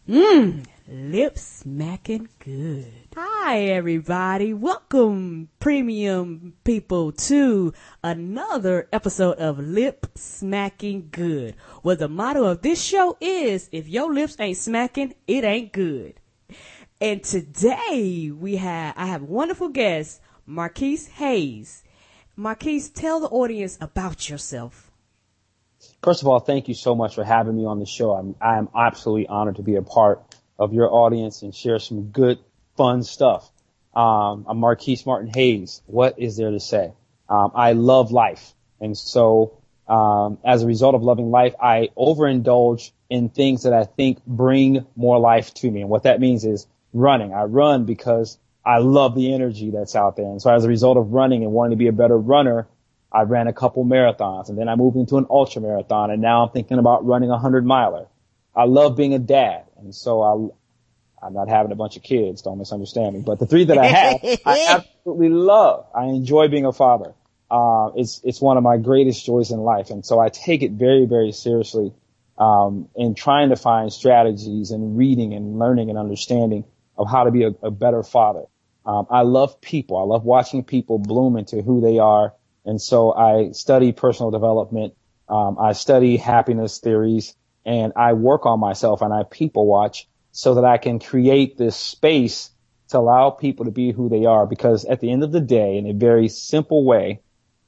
Lip smacking good. Hi, everybody. Welcome, premium people, to another episode of Lip Smacking Good, where the motto of this show is, if your lips ain't smacking, it ain't good. And today I have wonderful guest, Marquise Hayes. Marquise, tell the audience about yourself. First of all, thank you so much for having me on the show. I am absolutely honored to be a part of your audience and share some good, fun stuff. I'm Marquise Martin Hayes. What is there to say? I love life. And so, as a result of loving life, I overindulge in things that I think bring more life to me. And what that means is running. I run because I love the energy that's out there. And so as a result of running and wanting to be a better runner, I ran a couple marathons, and then I moved into an ultra marathon, and now I'm thinking about running a 100-miler. I love being a dad, and so I'm not having a bunch of kids, don't misunderstand me, but the three that I have, I absolutely love. I enjoy being a father. It's one of my greatest joys in life, and so I take it very, very seriously, in trying to find strategies and reading and learning and understanding of how to be a better father. I love people. I love watching people bloom into who they are. And so I study personal development. I study happiness theories, and I work on myself, and I people watch so that I can create this space to allow people to be who they are. Because at the end of the day, in a very simple way,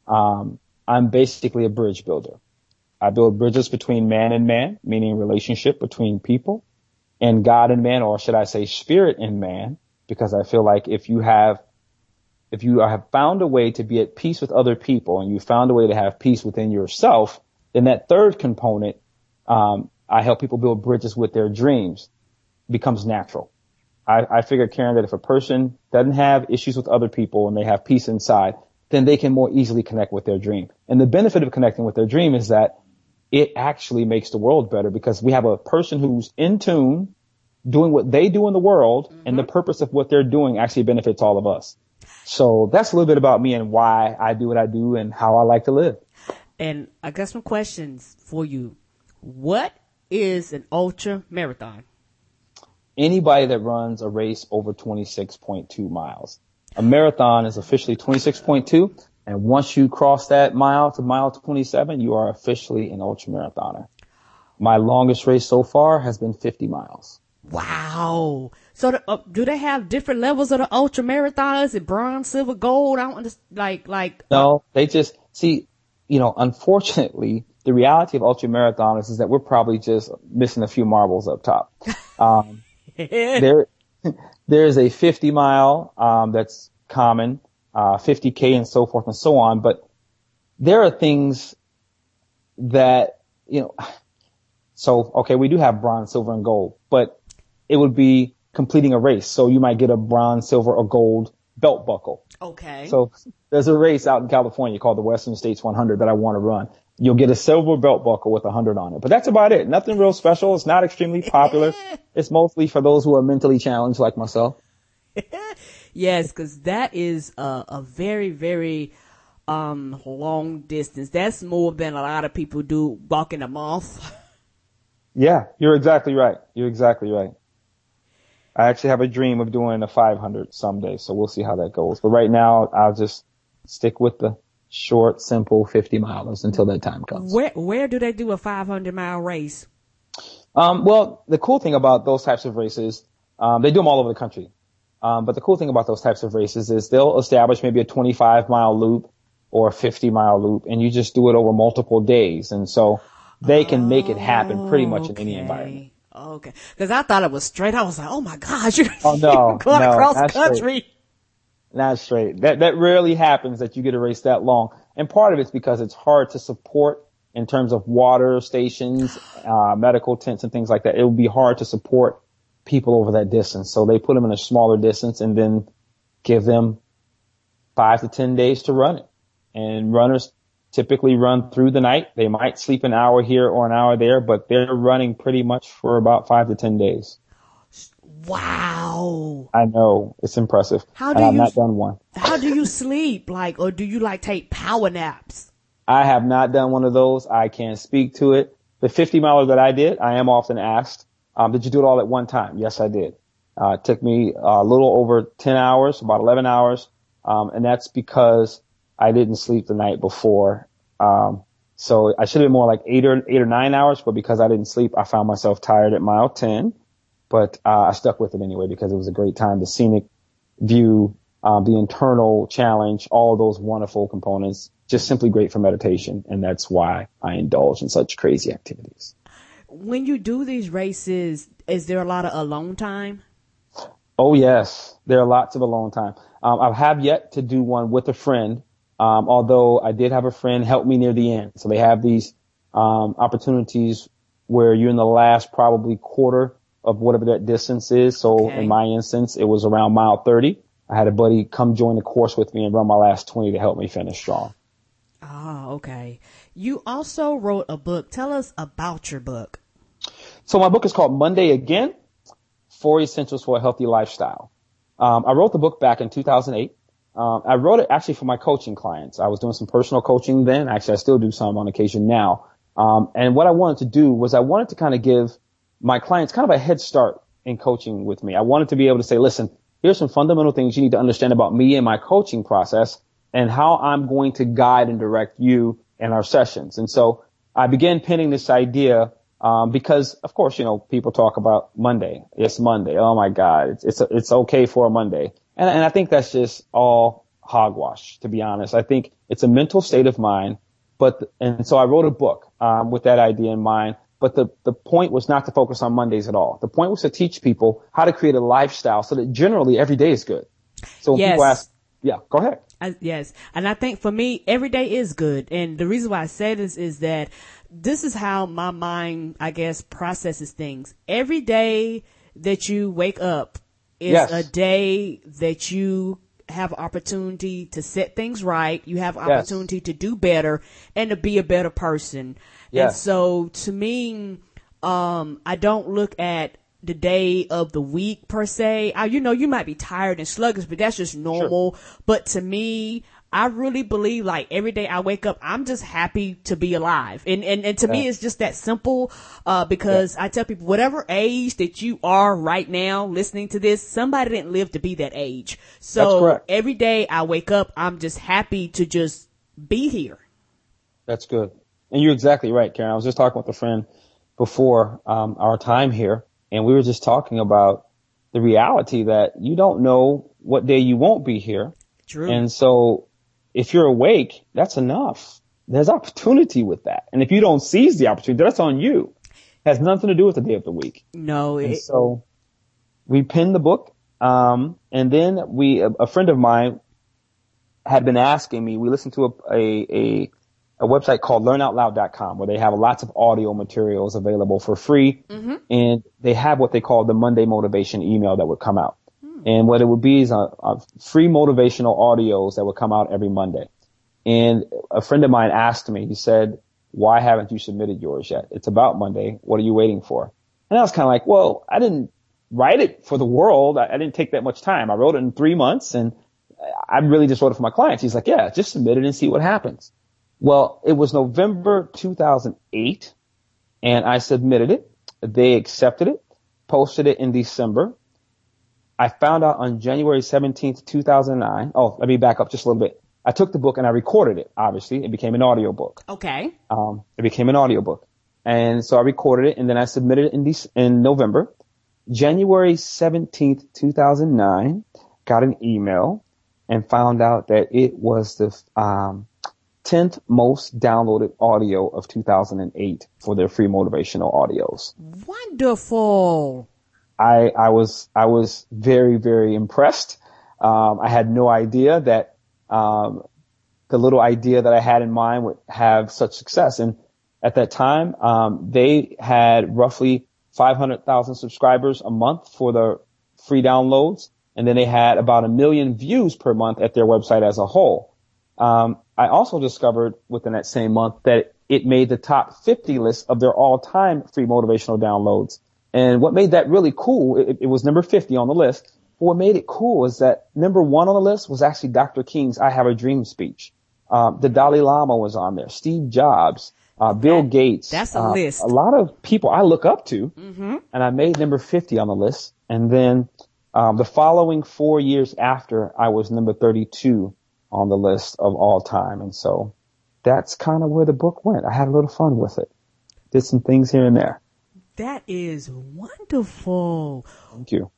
I'm basically a bridge builder. I build bridges between man and man, meaning relationship between people, and God and man, or should I say spirit and man, because I feel like if you have found a way to be at peace with other people, and you found a way to have peace within yourself, then that third component, I help people build bridges with their dreams, becomes natural. I figure, Karen, that if a person doesn't have issues with other people and they have peace inside, then they can more easily connect with their dream. And the benefit of connecting with their dream is that it actually makes the world better, because we have a person who's in tune, doing what they do in the world, and the purpose of what they're doing actually benefits all of us. So that's a little bit about me and why I do what I do and how I like to live. And I got some questions for you. What is an ultra marathon? Anybody that runs a race over 26.2 miles. A marathon is officially 26.2. And once you cross that mile to mile 27, you are officially an ultra marathoner. My longest race so far has been 50 miles. Wow. So do they have different levels of the ultra marathon? Is it bronze, silver, gold? I don't understand. No, they just see, unfortunately, the reality of ultra marathoners is that we're probably just missing a few marbles up top. There's a 50 mile, that's common, 50K and so forth and so on. But there are things that, we do have bronze, silver, and gold, but it would be completing a race. So you might get a bronze, silver, or gold belt buckle. Okay. So there's a race out in California called the Western States 100 that I want to run. You'll get a silver belt buckle with 100 on it, but that's about it. Nothing real special. It's not extremely popular. It's mostly for those who are mentally challenged like myself. Yes, because that is a very, very long distance. That's more than a lot of people do walking a month. Yeah, you're exactly right. I actually have a dream of doing a 500 someday, so we'll see how that goes. But right now, I'll just stick with the short, simple 50 milers until that time comes. Where do they do a 500-mile race? Well, the cool thing about those types of races, they do them all over the country. But the cool thing about those types of races is they'll establish maybe a 25-mile loop or a 50-mile loop, and you just do it over multiple days. And so they can make it happen pretty much in any environment. Okay. Because I thought it was straight. I was like, oh my gosh, you're going no, across country. Not straight. That rarely happens that you get a race that long. And part of it's because it's hard to support in terms of water stations, medical tents and things like that. It would be hard to support people over that distance. So they put them in a smaller distance and then give them 5 to 10 days to run it. And runners typically run through the night. They might sleep an hour here or an hour there, but they're running pretty much for about 5 to 10 days. Wow. I know. It's impressive. I've not done one. How do you sleep? Or do you take power naps? I have not done one of those. I can't speak to it. The 50 miler that I did, I am often asked, Did you do it all at one time? Yes, I did. It took me a little over 10 hours, about 11 hours. And that's because I didn't sleep the night before. So I should have been more like 8 or 9 hours, but because I didn't sleep, I found myself tired at mile 10. But I stuck with it anyway because it was a great time. The scenic view, the internal challenge, all of those wonderful components, just simply great for meditation. And that's why I indulge in such crazy activities. When you do these races, is there a lot of alone time? Oh, yes. There are lots of alone time. I have yet to do one with a friend, although I did have a friend help me near the end. So they have these opportunities where you're in the last probably quarter of whatever that distance is. So in my instance, it was around mile 30. I had a buddy come join the course with me and run my last 20 to help me finish strong. Oh, okay. You also wrote a book. Tell us about your book. So my book is called Monday Again, 4 Essentials for a Healthy Lifestyle. I wrote the book back in 2008. I wrote it actually for my coaching clients. I was doing some personal coaching then. Actually, I still do some on occasion now. And what I wanted to do was I wanted to kind of give my clients kind of a head start in coaching with me. I wanted to be able to say, listen, here's some fundamental things you need to understand about me and my coaching process and how I'm going to guide and direct you in our sessions. And so I began penning this idea because, of course, you know, people talk about Monday. It's Monday. Oh, my God. It's okay for a Monday. And I think that's just all hogwash, to be honest. I think it's a mental state of mind. And so I wrote a book with that idea in mind. But the point was not to focus on Mondays at all. The point was to teach people how to create a lifestyle so that generally every day is good. So when people ask, yeah, go ahead. Yes. And I think for me, every day is good. And the reason why I say this is that this is how my mind, I guess, processes things. Every day that you wake up is a day that you have opportunity to set things right. You have opportunity to do better and to be a better person. And so to me, I don't look at the day of the week per se. You know, you might be tired and sluggish, but that's just normal. Sure. But to me, I really believe like every day I wake up, I'm just happy to be alive. And to me, it's just that simple, because I tell people whatever age that you are right now listening to this, somebody didn't live to be that age. So every day I wake up, I'm just happy to just be here. That's good. And you're exactly right, Karen. I was just talking with a friend before, our time here, and we were just talking about the reality that you don't know what day you won't be here. True. And so if you're awake, that's enough. There's opportunity with that. And if you don't seize the opportunity, that's on you. It has nothing to do with the day of the week. No. So we penned the book. And then a friend of mine had been asking me, we listened to a website called learnoutloud.com where they have lots of audio materials available for free. Mm-hmm. And they have what they call the Monday motivation email that would come out. And what it would be is a free motivational audios that would come out every Monday. And a friend of mine asked me, he said, why haven't you submitted yours yet? It's about Monday. What are you waiting for? And I was kind of like, well, I didn't write it for the world. I didn't take that much time. I wrote it in 3 months and I really just wrote it for my clients. He's like, yeah, just submit it and see what happens. Well, it was November 2008 and I submitted it. They accepted it, posted it in December. I found out on January 17th, 2009. Oh, let me back up just a little bit. I took the book and I recorded it. Obviously, it became an audio book. Okay. It became an audio book. And so I recorded it and then I submitted it in November. January 17th, 2009, got an email and found out that it was the 10th most downloaded audio of 2008 for their free motivational audios. Wonderful. I was very, very impressed. I had no idea that, the little idea that I had in mind would have such success. And at that time, they had roughly 500,000 subscribers a month for the free downloads. And then they had about 1 million views per month at their website as a whole. I also discovered within that same month that it made the top 50 list of their all-time free motivational downloads. And what made that really cool, it was number 50 on the list. But what made it cool is that number 1 on the list was actually Dr. King's I Have a Dream speech. The Dalai Lama was on there, Steve Jobs, Bill Gates. That's a list. A lot of people I look up to, and I made number 50 on the list. And then the following 4 years after, I was number 32 on the list of all time. And so that's kind of where the book went. I had a little fun with it. Did some things here and there. That is wonderful. Thank you.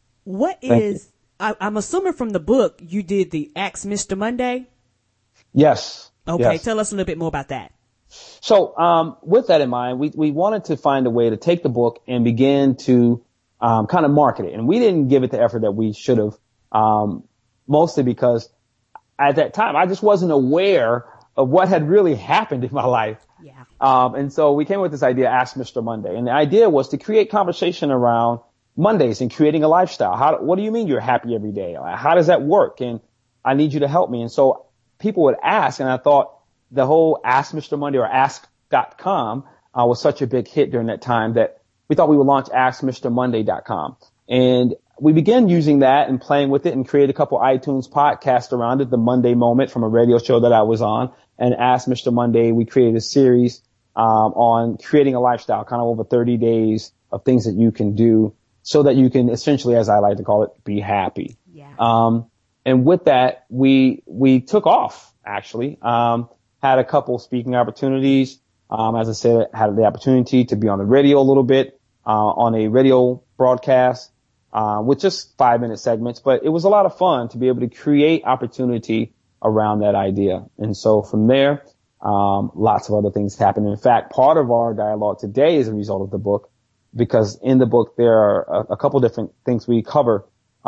I'm assuming from the book you did the Ask Mr. Monday? Yes. Okay, yes. Tell us a little bit more about that. So with that in mind, we wanted to find a way to take the book and begin to kind of market it. And we didn't give it the effort that we should have, mostly because at that time I just wasn't aware of what had really happened in my life. Yeah. And so we came with this idea, Ask Mr. Monday. And the idea was to create conversation around Mondays and creating a lifestyle. What do you mean you're happy every day? How does that work? And I need you to help me. And so people would ask, and I thought the whole Ask Mr. Monday or ask.com was such a big hit during that time that we thought we would launch askmrmonday.com. And we began using that and playing with it and created a couple iTunes podcasts around it, The Monday Moment from a radio show that I was on, and Ask Mr. Monday. We created a series on creating a lifestyle, kind of over 30 days of things that you can do so that you can essentially, as I like to call it, be happy. Yeah. And with that, we took off, actually. Had a couple speaking opportunities. As I said, had the opportunity to be on the radio a little bit, on a radio broadcast, with just 5-minute segments. But it was a lot of fun to be able to create opportunity around that idea. And so from there, lots of other things happened. In fact, part of our dialogue today is a result of the book, because in the book there are a couple different things we cover.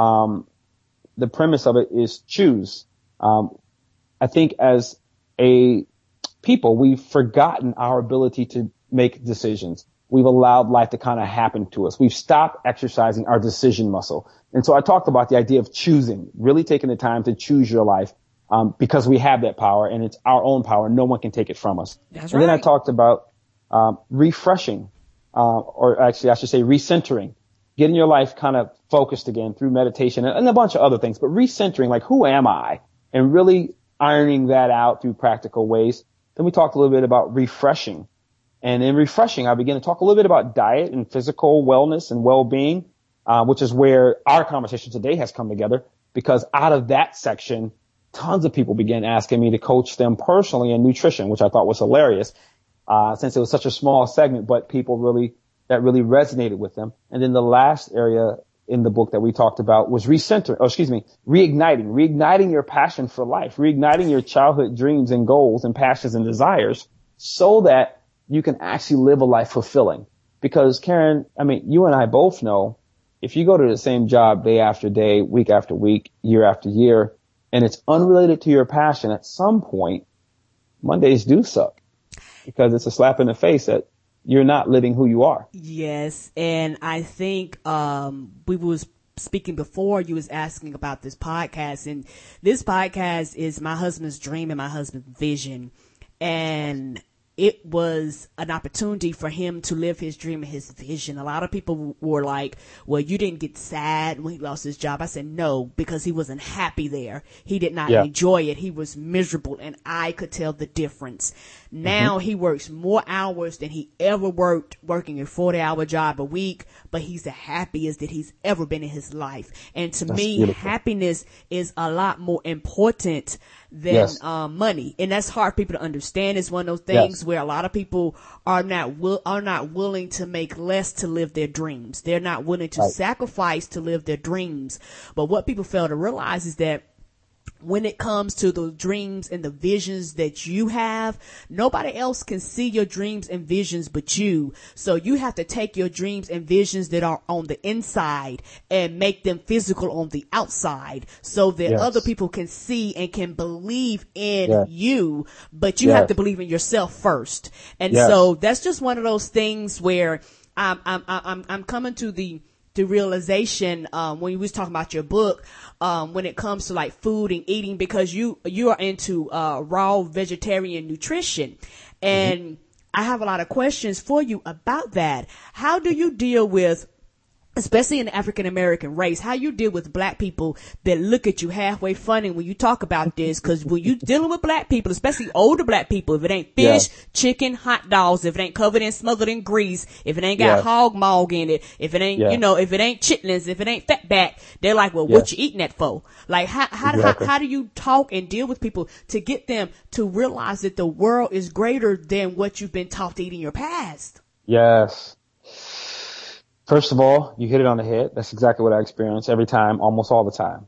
The premise of it is choose. I think as a people, we've forgotten our ability to make decisions. We've allowed life to kind of happen to us. We've stopped exercising our decision muscle. And so I talked about the idea of choosing, really taking the time to choose your life, because we have that power and it's our own power. No one can take it from us. That's and right. Then I talked about refreshing, or actually I should say recentering, getting your life kind of focused again through meditation and a bunch of other things, but recentering, like, who am I? And really ironing that out through practical ways. Then we talked a little bit about refreshing. And in refreshing, I began to talk a little bit about diet and physical wellness and well-being, which is where our conversation today has come together, because out of that section, tons of people began asking me to coach them personally in nutrition, which I thought was hilarious, since it was such a small segment, but that really resonated with them. And then the last area in the book that we talked about was reigniting your passion for life, reigniting your childhood dreams and goals and passions and desires so that you can actually live a life fulfilling. Because Karen, I mean, you and I both know if you go to the same job day after day, week after week, year after year, and it's unrelated to your passion, at some point, Mondays do suck, because it's a slap in the face that you're not living who you are. Yes. And I think, we was speaking before, you was asking about this podcast, and this podcast is my husband's dream and my husband's vision. And it was an opportunity for him to live his dream and his vision. A lot of people were like, well, you didn't get sad when he lost his job. I said, no, because he wasn't happy there. He did not enjoy it. He was miserable, and I could tell the difference. Now he works more hours than he ever worked, working a 40-hour job a week, but he's the happiest that he's ever been in his life. And to me, beautiful. Happiness is a lot more important than money. And that's hard for people to understand. It's one of those things where a lot of people are not willing to make less to live their dreams. They're not willing to sacrifice to live their dreams. But what people fail to realize is that when it comes to the dreams and the visions that you have, nobody else can see your dreams and visions but you. So you have to take your dreams and visions that are on the inside and make them physical on the outside, so that other people can see and can believe in you, but you have to believe in yourself first. And so that's just one of those things where I'm coming to the realization, when you was talking about your book, when it comes to like food and eating, because you are into, raw vegetarian nutrition. And I have a lot of questions for you about that. How do you deal with especially in the African American race, how you deal with black people that look at you halfway funny when you talk about this. Cause when you dealing with black people, especially older black people, if it ain't fish, chicken, hot dogs, if it ain't covered in, smothered in grease, if it ain't got hog maw in it, if it ain't, if it ain't chitlins, if it ain't fatback, they're like, well, what you eating that for? Like, how do you talk and deal with people to get them to realize that the world is greater than what you've been taught to eat in your past? Yes. First of all, you hit it on the head. That's exactly what I experience every time, almost all the time.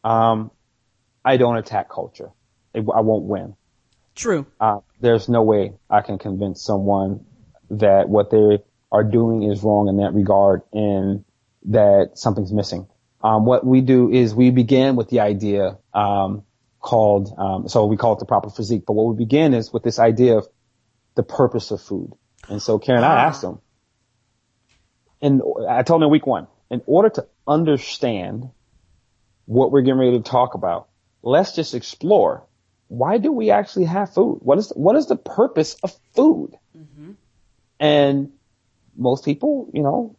I don't attack culture. I won't win. True. There's no way I can convince someone that what they are doing is wrong in that regard and that something's missing. What we do is we begin with the idea called, so we call it the proper physique. But what we begin is with this idea of the purpose of food. And so, Karen, I asked them, and I told them in week 1, in order to understand what we're getting ready to talk about, let's just explore. Why do we actually have food? What is the purpose of food? Mm-hmm. And most people,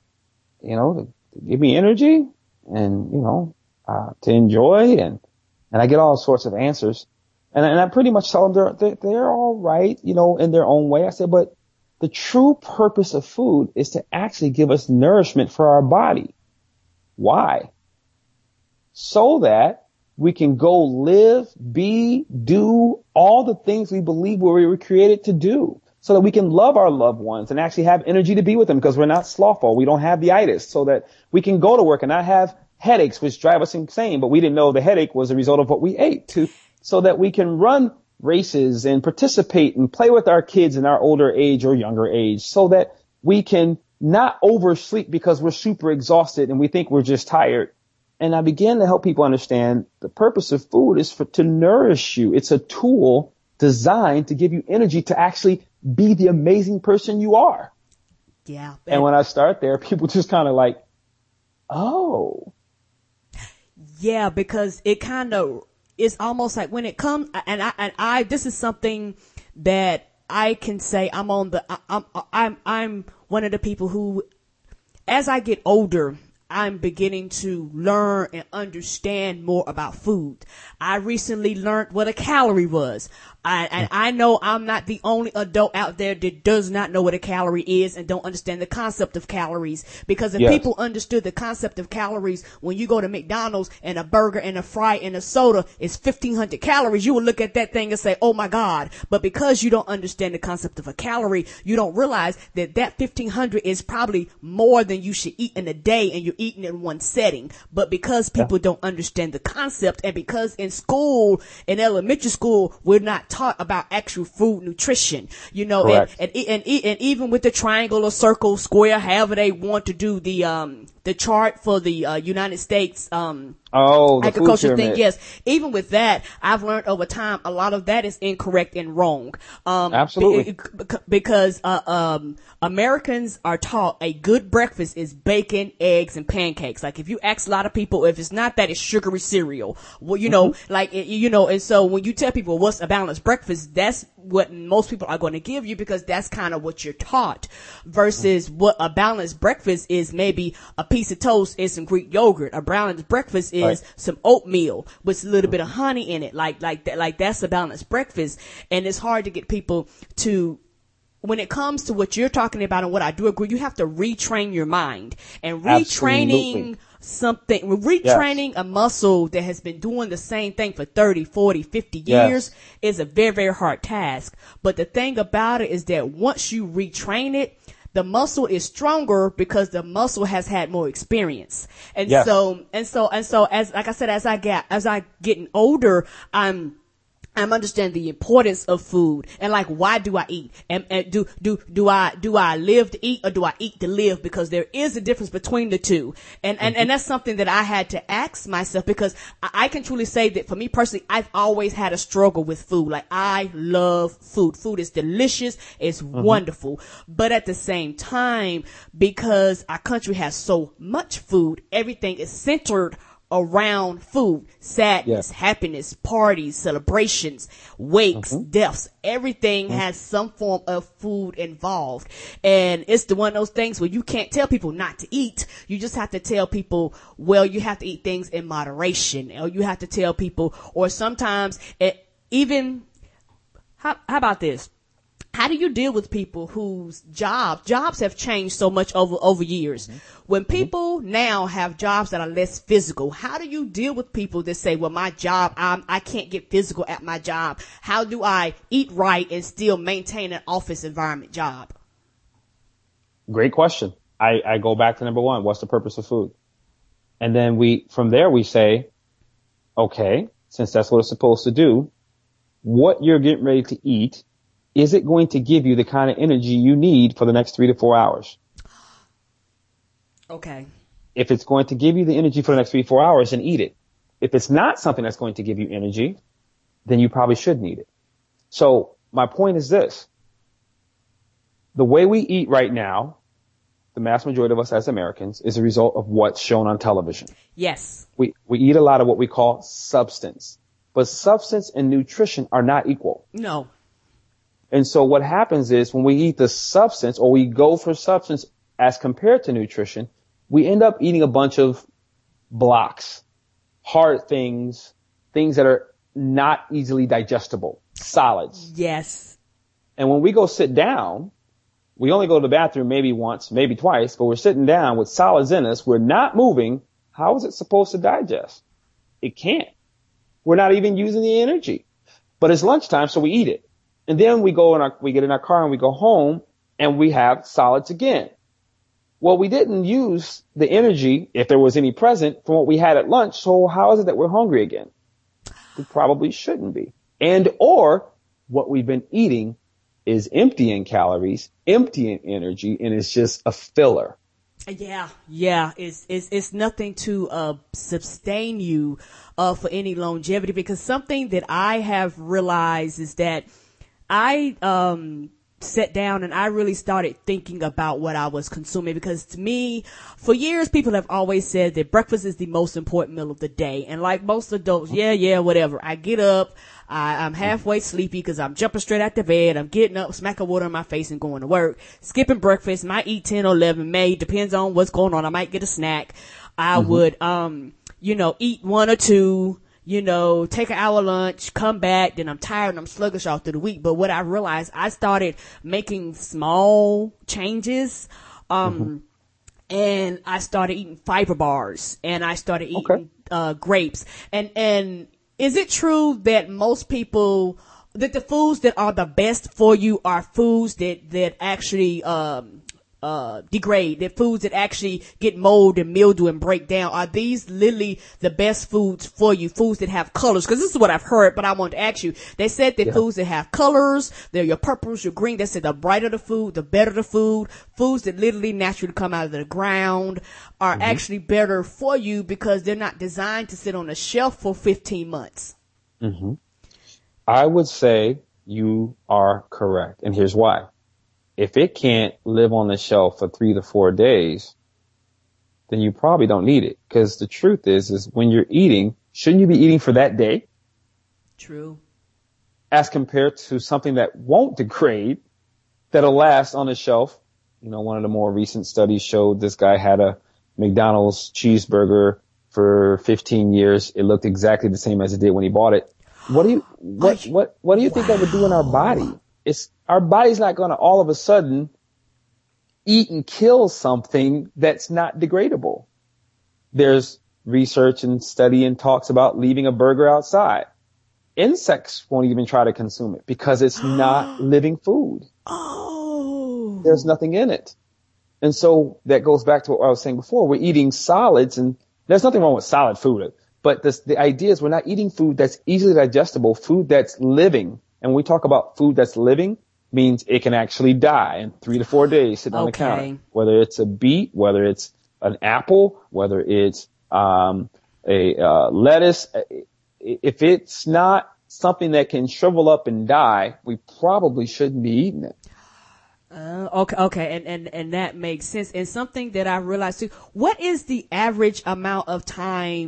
to give me energy and, to enjoy and I get all sorts of answers. And I pretty much tell them they're all right, in their own way. I said, but the true purpose of food is to actually give us nourishment for our body. Why? So that we can go live, be, do all the things we believe we were created to do. So that we can love our loved ones and actually have energy to be with them because we're not slothful. We don't have the itis. So that we can go to work and not have headaches, which drive us insane. But we didn't know the headache was a result of what we ate, so that we can run races and participate and play with our kids in our older age or younger age, so that we can not oversleep because we're super exhausted and we think we're just tired. And I began to help people understand the purpose of food is to nourish you. It's a tool designed to give you energy to actually be the amazing person you are. Yeah. And when I start there, people just kind of like, oh. Yeah, because it kind of, it's almost like when it comes, and I, this is something that I can say I'm one of the people who, as I get older, I'm beginning to learn and understand more about food. I recently learned what a calorie was. And I know I'm not the only adult out there that does not know what a calorie is and don't understand the concept of calories. Because if people understood the concept of calories, when you go to McDonald's and a burger and a fry and a soda is 1,500 calories, you will look at that thing and say, oh my God. But because you don't understand the concept of a calorie, you don't realize that 1,500 is probably more than you should eat in a day, and you're eating in one setting. But because people don't understand the concept, and because in school, in elementary school, we're not taught about actual food nutrition, and even with the triangle or circle, square, however they want to do the chart for the United States agriculture thing. Yes, even with that, I've learned over time a lot of that is incorrect and wrong. Absolutely, because Americans are taught a good breakfast is bacon, eggs, and pancakes. Like if you ask a lot of people, if it's not that, it's sugary cereal. Well, and so when you tell people what's a balanced breakfast, that's what most people are going to give you, because that's kind of what you're taught, versus what a balanced breakfast is. Maybe a piece of toast and some Greek yogurt. A balanced breakfast is some oatmeal with a little bit of honey in it. Like that's a balanced breakfast. And it's hard to get people to, when it comes to what you're talking about and what I do agree, you have to retrain your mind. And retraining retraining a muscle that has been doing the same thing for 30, 40, 50 years is a very, very hard task. But the thing about it is that once you retrain it, the muscle is stronger because the muscle has had more experience. And so as, like I said, as I getting older, I'm understanding the importance of food, and like, why do I eat? And do I live to eat, or do I eat to live? Because there is a difference between the two. And that's something that I had to ask myself, because I can truly say that for me personally, I've always had a struggle with food. Like, I love food. Food is delicious. It's wonderful. But at the same time, because our country has so much food, everything is centered around food. Sadness, happiness, parties, celebrations, wakes, deaths. Everything has some form of food involved. And it's the one of those things where you can't tell people not to eat. You just have to tell people, well, you have to eat things in moderation. Or you have to tell people, or sometimes how about this? How do you deal with people whose jobs have changed so much over years? When people now have jobs that are less physical, how do you deal with people that say, well, my job, I can't get physical at my job. How do I eat right and still maintain an office environment job? Great question. I go back to number one. What's the purpose of food? And then from there we say, okay, since that's what it's supposed to do, what you're getting ready to eat, is it going to give you the kind of energy you need for the next 3 to 4 hours? Okay. If it's going to give you the energy for the next 3 to 4 hours, then eat it. If it's not something that's going to give you energy, then you probably shouldn't eat it. So my point is this. The way we eat right now, the mass majority of us as Americans, is a result of what's shown on television. Yes. We eat a lot of what we call substance. But substance and nutrition are not equal. No. And so what happens is when we eat the substance, or we go for substance as compared to nutrition, we end up eating a bunch of blocks, hard things that are not easily digestible, solids. Yes. And when we go sit down, we only go to the bathroom maybe once, maybe twice, but we're sitting down with solids in us. We're not moving. How is it supposed to digest? It can't. We're not even using the energy. But it's lunchtime, so we eat it. And then we get in our car and we go home and we have solids again. Well, we didn't use the energy, if there was any present, from what we had at lunch. So how is it that we're hungry again? We probably shouldn't be. Or what we've been eating is empty in calories, empty in energy, and it's just a filler. Yeah. It's nothing to sustain you for any longevity, because something that I have realized is that I sat down and I really started thinking about what I was consuming, because to me, for years, people have always said that breakfast is the most important meal of the day. And like most adults, whatever. I get up, I'm halfway sleepy because I'm jumping straight out the bed. I'm getting up, smacking water in my face and going to work. Skipping breakfast, might eat 10 or 11, depends on what's going on. I might get a snack. I would, eat 1 or 2. Take an hour lunch, come back, then I'm tired and I'm sluggish all through the week. But what I realized, I started making small changes, and I started eating fiber bars, and I started eating, grapes. And is it true that most people, that the foods that are the best for you are foods that actually, degrade, that foods that actually get mold and mildew and break down? Are these literally the best foods for you? Foods that have colors? Because this is what I've heard, but I want to ask you. They said that foods that have colors, they're your purples, your green. They said the brighter the food, the better the food. Foods that literally naturally come out of the ground are actually better for you because they're not designed to sit on a shelf for 15 months. I would say you are correct. And here's why. If it can't live on the shelf for 3 to 4 days, then you probably don't need it. Because the truth is when you're eating, shouldn't you be eating for that day? True. As compared to something that won't degrade, that'll last on the shelf. One of the more recent studies showed this guy had a McDonald's cheeseburger for 15 years. It looked exactly the same as it did when he bought it. What do you think that would do in our body? Our body's not going to all of a sudden eat and kill something that's not degradable. There's research and study and talks about leaving a burger outside. Insects won't even try to consume it because it's not living food. Oh. There's nothing in it. And so that goes back to what I was saying before. We're eating solids, and there's nothing wrong with solid food. But the idea is we're not eating food that's easily digestible, food that's living. And when we talk about food that's living, means it can actually die in 3 to 4 days sitting on the counter. Whether it's a beet, whether it's an apple, whether it's a lettuce. If it's not something that can shrivel up and die, we probably shouldn't be eating it. Okay. And that makes sense. And something that I realized too, what is the average amount of time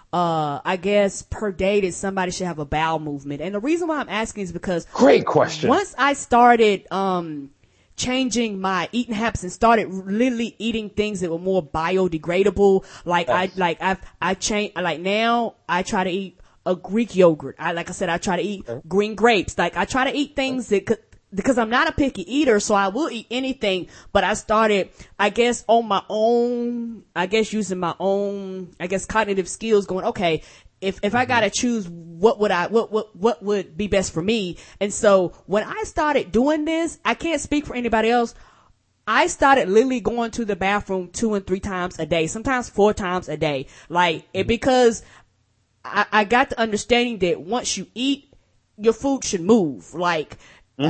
I guess per day that somebody should have a bowel movement. And the reason why I'm asking is because great question. Once I started, changing my eating habits and started literally eating things that were more biodegradable. Like yes. I changed, like now I try to eat a Greek yogurt. Like I said, I try to eat green grapes. Like I try to eat things that because I'm not a picky eater, so I will eat anything, but I started, I guess, on my own, using my own, cognitive skills going, okay, if I gotta choose, what would be best for me? And so when I started doing this, I can't speak for anybody else. I started literally going to the bathroom 2 and 3 times a day, sometimes 4 times a day. Because I got the understanding that once you eat, your food should move. And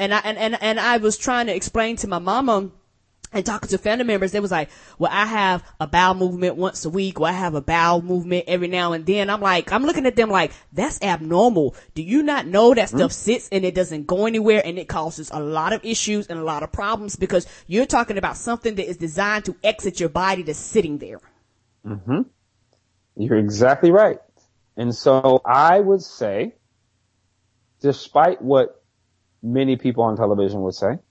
I was trying to explain to my mama and talking to family members, they was like, well, I have a bowel movement once a week, or I have a bowel movement every now and then. I'm looking at them like, that's abnormal. Do you not know that stuff sits and it doesn't go anywhere, and it causes a lot of issues and a lot of problems because you're talking about something that is designed to exit your body that's sitting there. Mm-hmm. You're exactly right. And so I would say, despite what many people on television would say,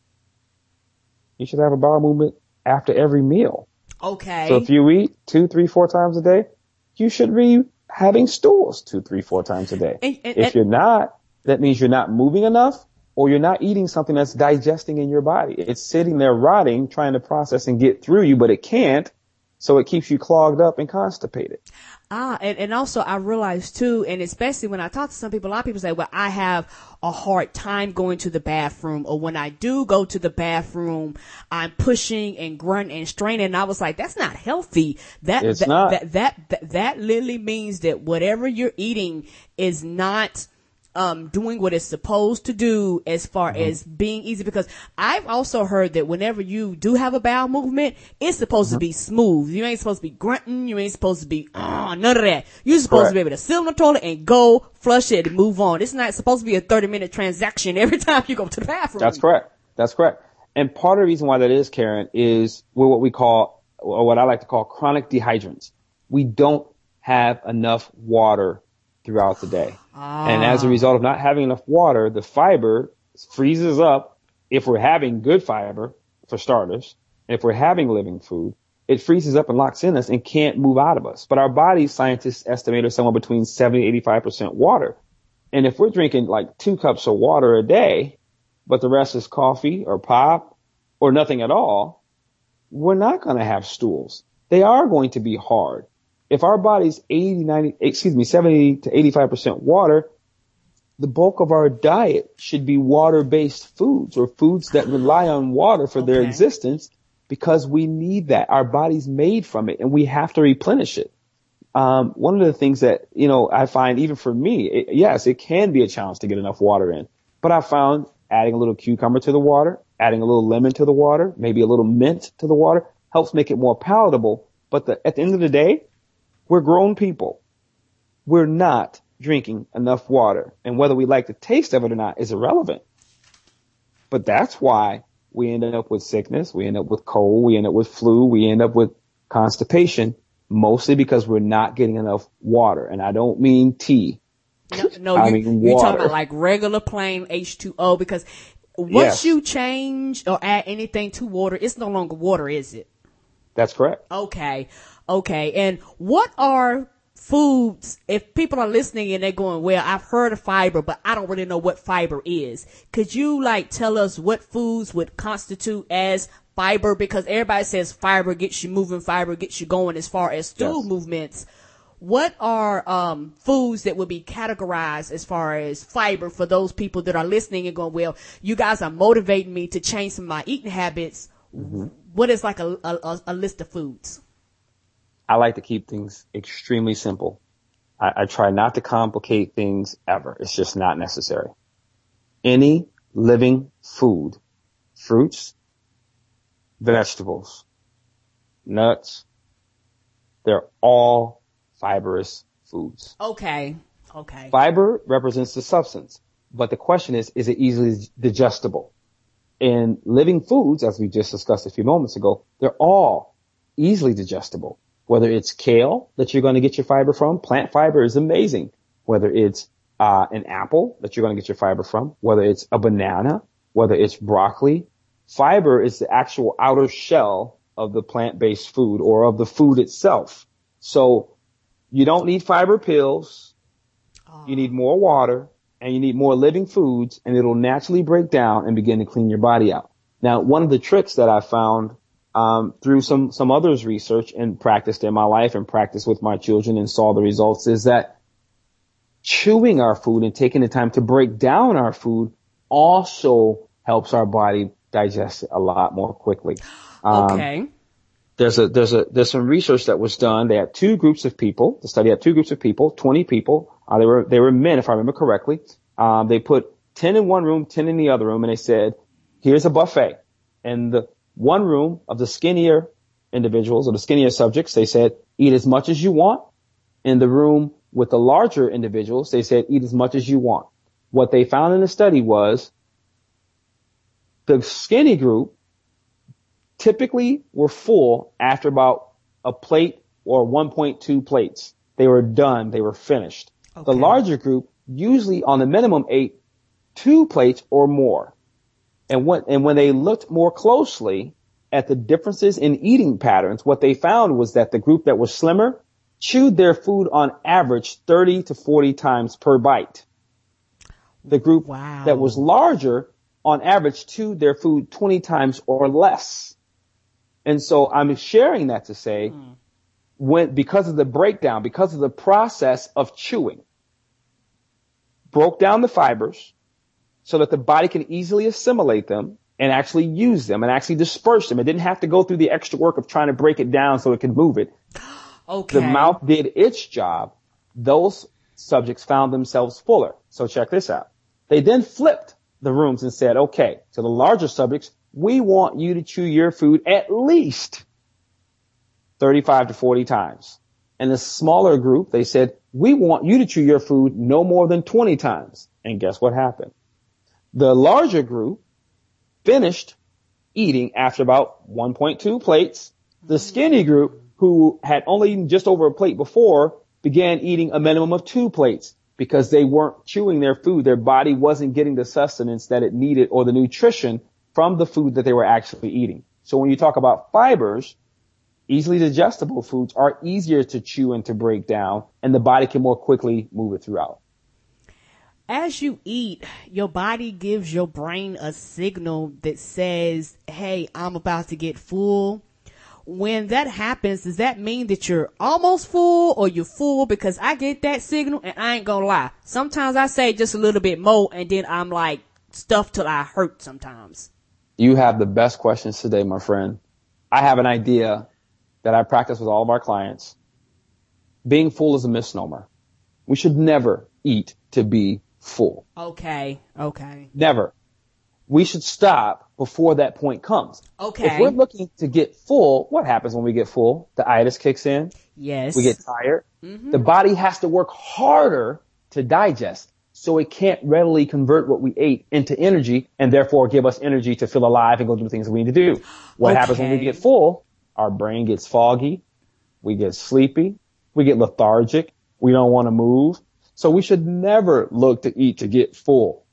you should have a bowel movement after every meal. Okay. So if you eat 2, 3, 4 times a day, you should be having stools 2, 3, 4 times a day. If you're not, that means you're not moving enough, or you're not eating something that's digesting in your body. It's sitting there rotting, trying to process and get through you, but it can't. So it keeps you clogged up and constipated. And also I realized too, and especially when I talk to some people, a lot of people say, well, I have a hard time going to the bathroom, or when I do go to the bathroom, I'm pushing and grunting and straining. And I was like, that's not healthy. That literally means that whatever you're eating is not doing what it's supposed to do as far as being easy, because I've also heard that whenever you do have a bowel movement, it's supposed to be smooth. You ain't supposed to be grunting. You ain't supposed to be, none of that. You're supposed to be able to sit on the toilet and go flush it and move on. It's not supposed to be a 30-minute transaction every time you go to the bathroom. That's correct. And part of the reason why that is, Karen, is we're what we call, or what I like to call, chronic dehydrants. We don't have enough water throughout the day. And as a result of not having enough water, the fiber freezes up. If we're having good fiber, for starters, and if we're having living food, it freezes up and locks in us and can't move out of us. But our body, scientists estimate, are somewhere between 70 and 85% water. And if we're drinking like 2 cups of water a day, but the rest is coffee or pop or nothing at all, we're not going to have stools. They are going to be hard. If our body's 70 to 85% water, the bulk of our diet should be water-based foods, or foods that rely on water for their existence, because we need that. Our body's made from it, and we have to replenish it. One of the things that, I find, even for me, yes, it can be a challenge to get enough water in, but I found adding a little cucumber to the water, adding a little lemon to the water, maybe a little mint to the water, helps make it more palatable. But at the end of the day, we're grown people. We're not drinking enough water. And whether we like the taste of it or not is irrelevant. But that's why we end up with sickness. We end up with cold. We end up with flu. We end up with constipation, mostly because we're not getting enough water. And I don't mean tea. No, I mean you're talking about like regular plain H2O, because once you change or add anything to water, it's no longer water, is it? That's correct. Okay. And what are foods, if people are listening and they're going, well, I've heard of fiber, but I don't really know what fiber is. Could you tell us what foods would constitute as fiber? Because everybody says fiber gets you moving, fiber gets you going as far as stool movements. What are foods that would be categorized as far as fiber for those people that are listening and going, well, you guys are motivating me to change some of my eating habits. What is like a list of foods? I like to keep things extremely simple. I try not to complicate things ever. It's just not necessary. Any living food, fruits, vegetables, nuts, they're all fibrous foods. Okay. Fiber represents the substance, but the question is it easily digestible? In living foods, as we just discussed a few moments ago, they're all easily digestible. whether it's kale that you're going to get your fiber from. Plant fiber is amazing. Whether it's an apple that you're going to get your fiber from, whether it's a banana, whether it's broccoli. Fiber is the actual outer shell of the plant-based food or of the food itself. So you don't need fiber pills. You need more water and you need more living foods, and it'll naturally break down and begin to clean your body out. Now, one of the tricks that I found through some others' research and practiced in my life and practiced with my children and saw the results is that chewing our food and taking the time to break down our food also helps our body digest it a lot more quickly. Okay. There's some research that was done. They had two groups of people. The study had two groups of people, 20 people. They were men, if I remember correctly. They put 10 in one room, 10 in the other room, and they said, here's a buffet. And the one room of the skinnier individuals or the skinnier subjects, they said, eat as much as you want. In the room with the larger individuals, they said, eat as much as you want. What they found in the study was the skinny group typically were full after about a plate or 1.2 plates. They were done. They were finished. Okay. The larger group usually on the minimum ate 2 plates or more. And when they looked more closely at the differences in eating patterns, what they found was that the group that was slimmer chewed their food on average 30 to 40 times per bite. The group that was larger on average chewed their food 20 times or less. And so I'm sharing that to say because of the breakdown, because of the process of chewing, broke down the fibers so that the body can easily assimilate them and actually use them and actually disperse them. It didn't have to go through the extra work of trying to break it down so it could move it. Okay. The mouth did its job. Those subjects found themselves fuller. So check this out. They then flipped the rooms and said, okay, to the larger subjects, we want you to chew your food at least 35 to 40 times. And the smaller group, they said, we want you to chew your food no more than 20 times. And guess what happened? The larger group finished eating after about 1.2 plates. The skinny group, who had only eaten just over a plate before, began eating a minimum of 2 plates because they weren't chewing their food. Their body wasn't getting the sustenance that it needed or the nutrition from the food that they were actually eating. So when you talk about fibers, easily digestible foods are easier to chew and to break down, and the body can more quickly move it throughout. As you eat, your body gives your brain a signal that says, hey, I'm about to get full. When that happens, does that mean that you're almost full or you're full? Because I get that signal and I ain't gonna lie. Sometimes I say just a little bit more and then I'm like stuffed till I hurt sometimes. You have the best questions today, my friend. I have an idea that I practice with all of our clients. Being full is a misnomer. We should never eat to be full. Okay. Never. We should stop before that point comes. Okay. If we're looking to get full, what happens when we get full? The itis kicks in. Yes. We get tired. Mm-hmm. The body has to work harder to digest, so it can't readily convert what we ate into energy and therefore give us energy to feel alive and go do the things that we need to do. What happens when we get full? Our brain gets foggy. We get sleepy. We get lethargic. We don't want to move. So we should never look to eat to get full.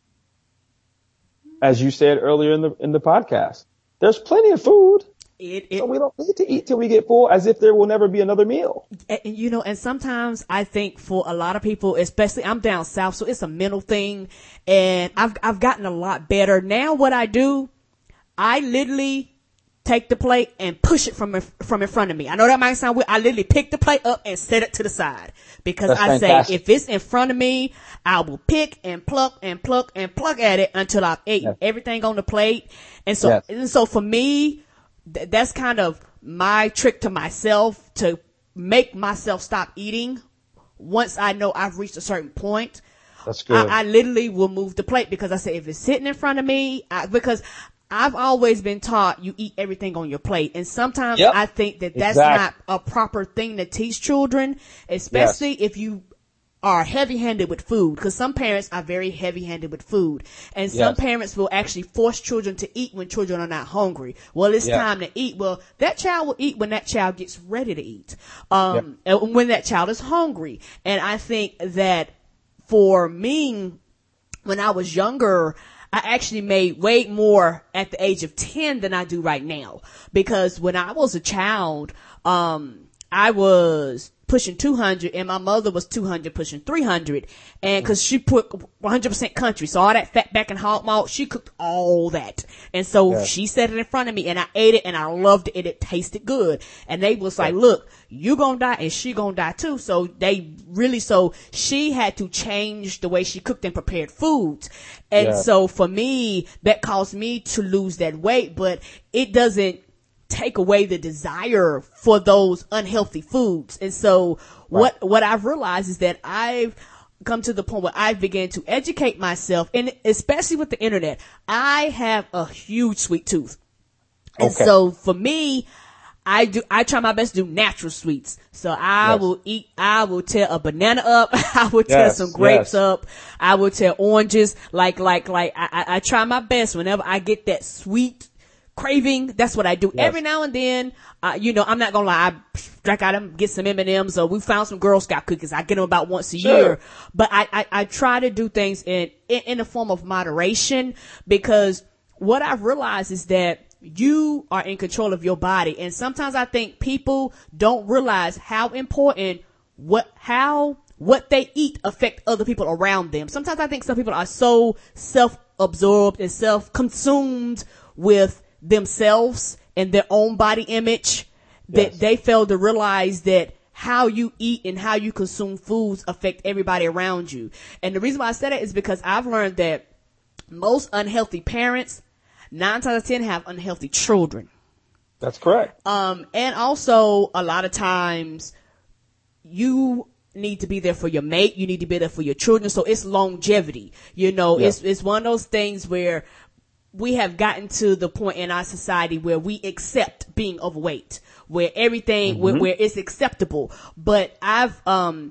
As you said earlier in the podcast, there's plenty of food. So we don't need to eat till we get full as if there will never be another meal. And sometimes I think for a lot of people, especially I'm down south, so it's a mental thing, and I've gotten a lot better. Now what I do, I literally take the plate and push it from in front of me. I know that might sound weird. I literally pick the plate up and set it to the side because That's I fantastic. say if it's in front of me, I will pick and pluck and pluck and pluck at it until I've eaten everything on the plate. And so for me, that's kind of my trick to myself to make myself stop eating once I know I've reached a certain point. That's good. I literally will move the plate because I say if it's sitting in front of me, because I've always been taught you eat everything on your plate. And sometimes I think that that's not a proper thing to teach children, especially if you are heavy-handed with food, because some parents are very heavy-handed with food, and some parents will actually force children to eat when children are not hungry. Well, it's time to eat. Well, that child will eat when that child gets ready to eat, and when that child is hungry. And I think that for me, when I was younger, I actually made way more at the age of 10 than I do right now, because when I was a child, I was pushing 200 and my mother was 200 pushing 300, and cause she put 100% country, so all that fat back and hog malt, she cooked all that, and so she set it in front of me and I ate it and I loved it and it tasted good, and they was like, look, you gonna die and she gonna die too. So so she had to change the way she cooked and prepared foods, and so for me that caused me to lose that weight, but it doesn't take away the desire for those unhealthy foods. And so what I've realized is that I've come to the point where I've began to educate myself, and especially with the internet, I have a huge sweet tooth. And so for me, I try my best to do natural sweets. So I will tear a banana up. I will tear some grapes up. I will tear oranges. I try my best whenever I get that sweet craving. That's what I do. Every now and then, I'm not gonna lie, I strike out and get some M&Ms, or we found some Girl Scout cookies. I get them about once a year, but I try to do things in a form of moderation, because what I've realized is that you are in control of your body. And sometimes I think people don't realize how important what they eat affect other people around them. Sometimes I think some people are so self-absorbed and self-consumed with themselves and their own body image that they fail to realize that how you eat and how you consume foods affect everybody around you. And the reason why I said that is because I've learned that most unhealthy parents, 9 times out of 10, have unhealthy children. That's correct. And also a lot of times you need to be there for your mate. You need to be there for your children. So it's longevity. It's one of those things where we have gotten to the point in our society where we accept being overweight, where everything, where it's acceptable. But I've,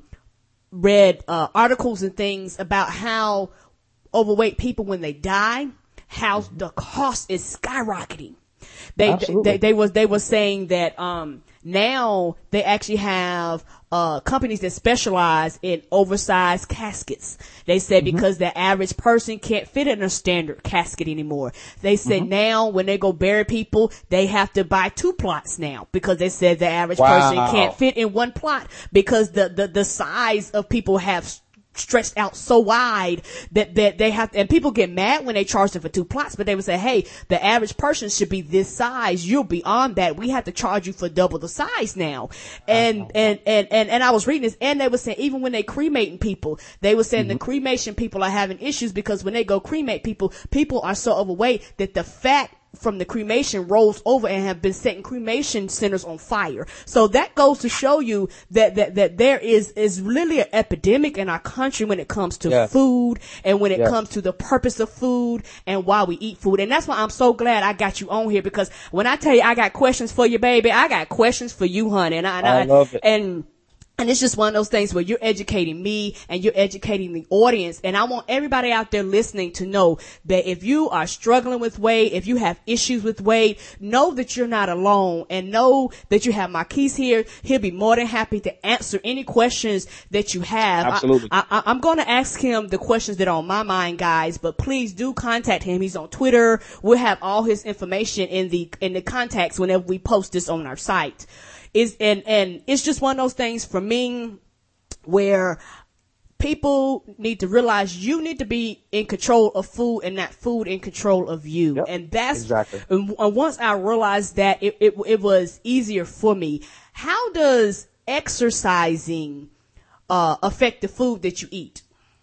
read, articles and things about how overweight people, when they die, how the cost is skyrocketing. They were saying that, now they actually have companies that specialize in oversized caskets. They said because the average person can't fit in a standard casket anymore. They said now when they go bury people, they have to buy 2 plots now, because they said the average person can't fit in 1 plot, because the size of people have stretched out so wide that they have to, and people get mad when they charge them for 2 plots, but they would say, hey, the average person should be this size. You're beyond that. We have to charge you for double the size now. And I was reading this, and they were saying even when they cremating people, they were saying the cremation people are having issues, because when they go cremate people are so overweight that the fat from the cremation rolls over and have been setting cremation centers on fire. So that goes to show you that there is really an epidemic in our country when it comes to food, and when it comes to the purpose of food and why we eat food. And that's why I'm so glad I got you on here, because when I tell you I got questions for you, baby, I got questions for you, honey. And I love it. And it's just one of those things where you're educating me and you're educating the audience. And I want everybody out there listening to know that if you are struggling with weight, if you have issues with weight, know that you're not alone, and know that you have Marquise here. He'll be more than happy to answer any questions that you have. Absolutely. I'm going to ask him the questions that are on my mind, guys, but please do contact him. He's on Twitter. We'll have all his information in the contacts whenever we post this on our site. And it's just one of those things for me where people need to realize you need to be in control of food and not food in control of you. Yep, and that's exactly. And once I realized that, it was easier for me. How does exercising affect the food that you eat?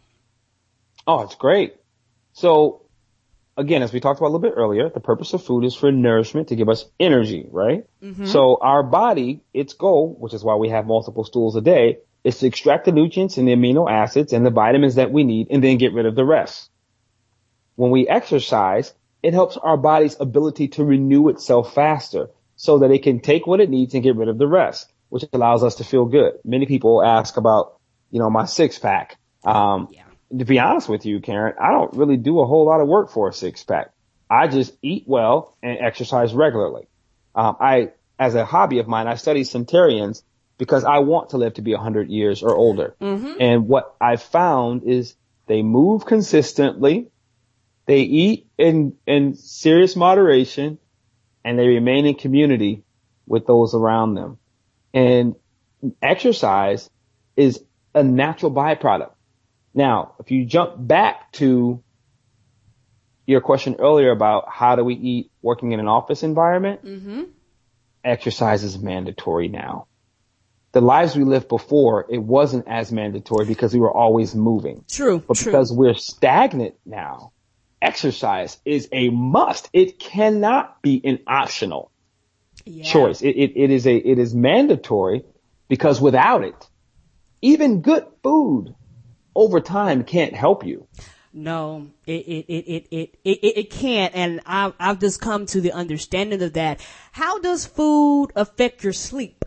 Oh, it's great. So again, as we talked about a little bit earlier, the purpose of food is for nourishment, to give us energy, right? So our body, its goal, which is why we have multiple stools a day, is to extract the nutrients and the amino acids and the vitamins that we need, and then get rid of the rest. When we exercise, it helps our body's ability to renew itself faster, so that it can take what it needs and get rid of the rest, which allows us to feel good. Many people ask about, my six pack. Yeah. To be honest with you, Karen, I don't really do a whole lot of work for a six pack. I just eat well and exercise regularly. As a hobby of mine, I study centenarians because I want to live to be 100 years or older. Mm-hmm. And what I've found is they move consistently, they eat in serious moderation, and they remain in community with those around them. And exercise is a natural byproduct. Now, if you jump back to your question earlier about how do we eat working in an office environment, Mm-hmm. exercise is mandatory now. The lives we lived before, it wasn't as mandatory because we were always moving. True. But because we're stagnant now, exercise is a must. It cannot be an optional choice. It is mandatory because without it, even good food over time can't help you. No, it can't. And I've just come to the understanding of that. How does food affect your sleep?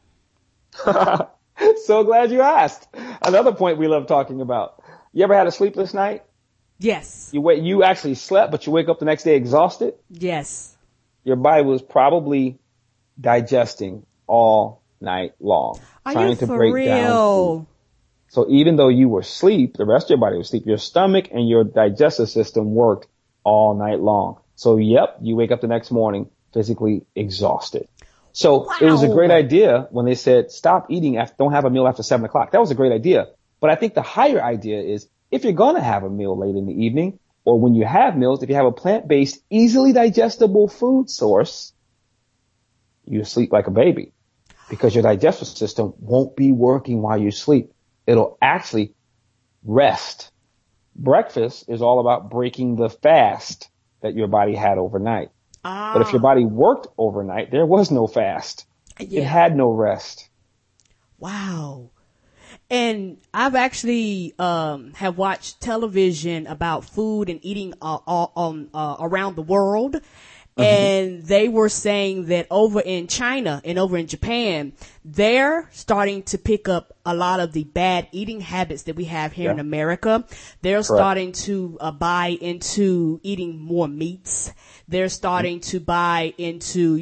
So glad you asked. Another point we love talking about. You ever had a sleepless night? Yes. You actually slept, but you wake up the next day exhausted? Yes. Your body was probably digesting all night long. Are trying you to for break real? down food. So even though you were asleep, the rest of your body was asleep. Your stomach and your digestive system worked all night long. So yep, you wake up the next morning physically exhausted. So It was a great idea when they said stop eating don't have a meal after 7 o'clock. That was a great idea. But I think the higher idea is if you're going to have a meal late in the evening or when you have meals, if you have a plant-based, easily digestible food source, you sleep like a baby because your digestive system won't be working while you sleep. It'll actually rest. Breakfast is all about breaking the fast that your body had overnight. But if your body worked overnight, there was no fast. Yeah. It had no rest. Wow. And I've actually have watched television about food and eating around the world. And they were saying that over in China and over in Japan, they're starting to pick up a lot of the bad eating habits that we have here in America. They're starting to buy into eating more meats. They're starting to buy into,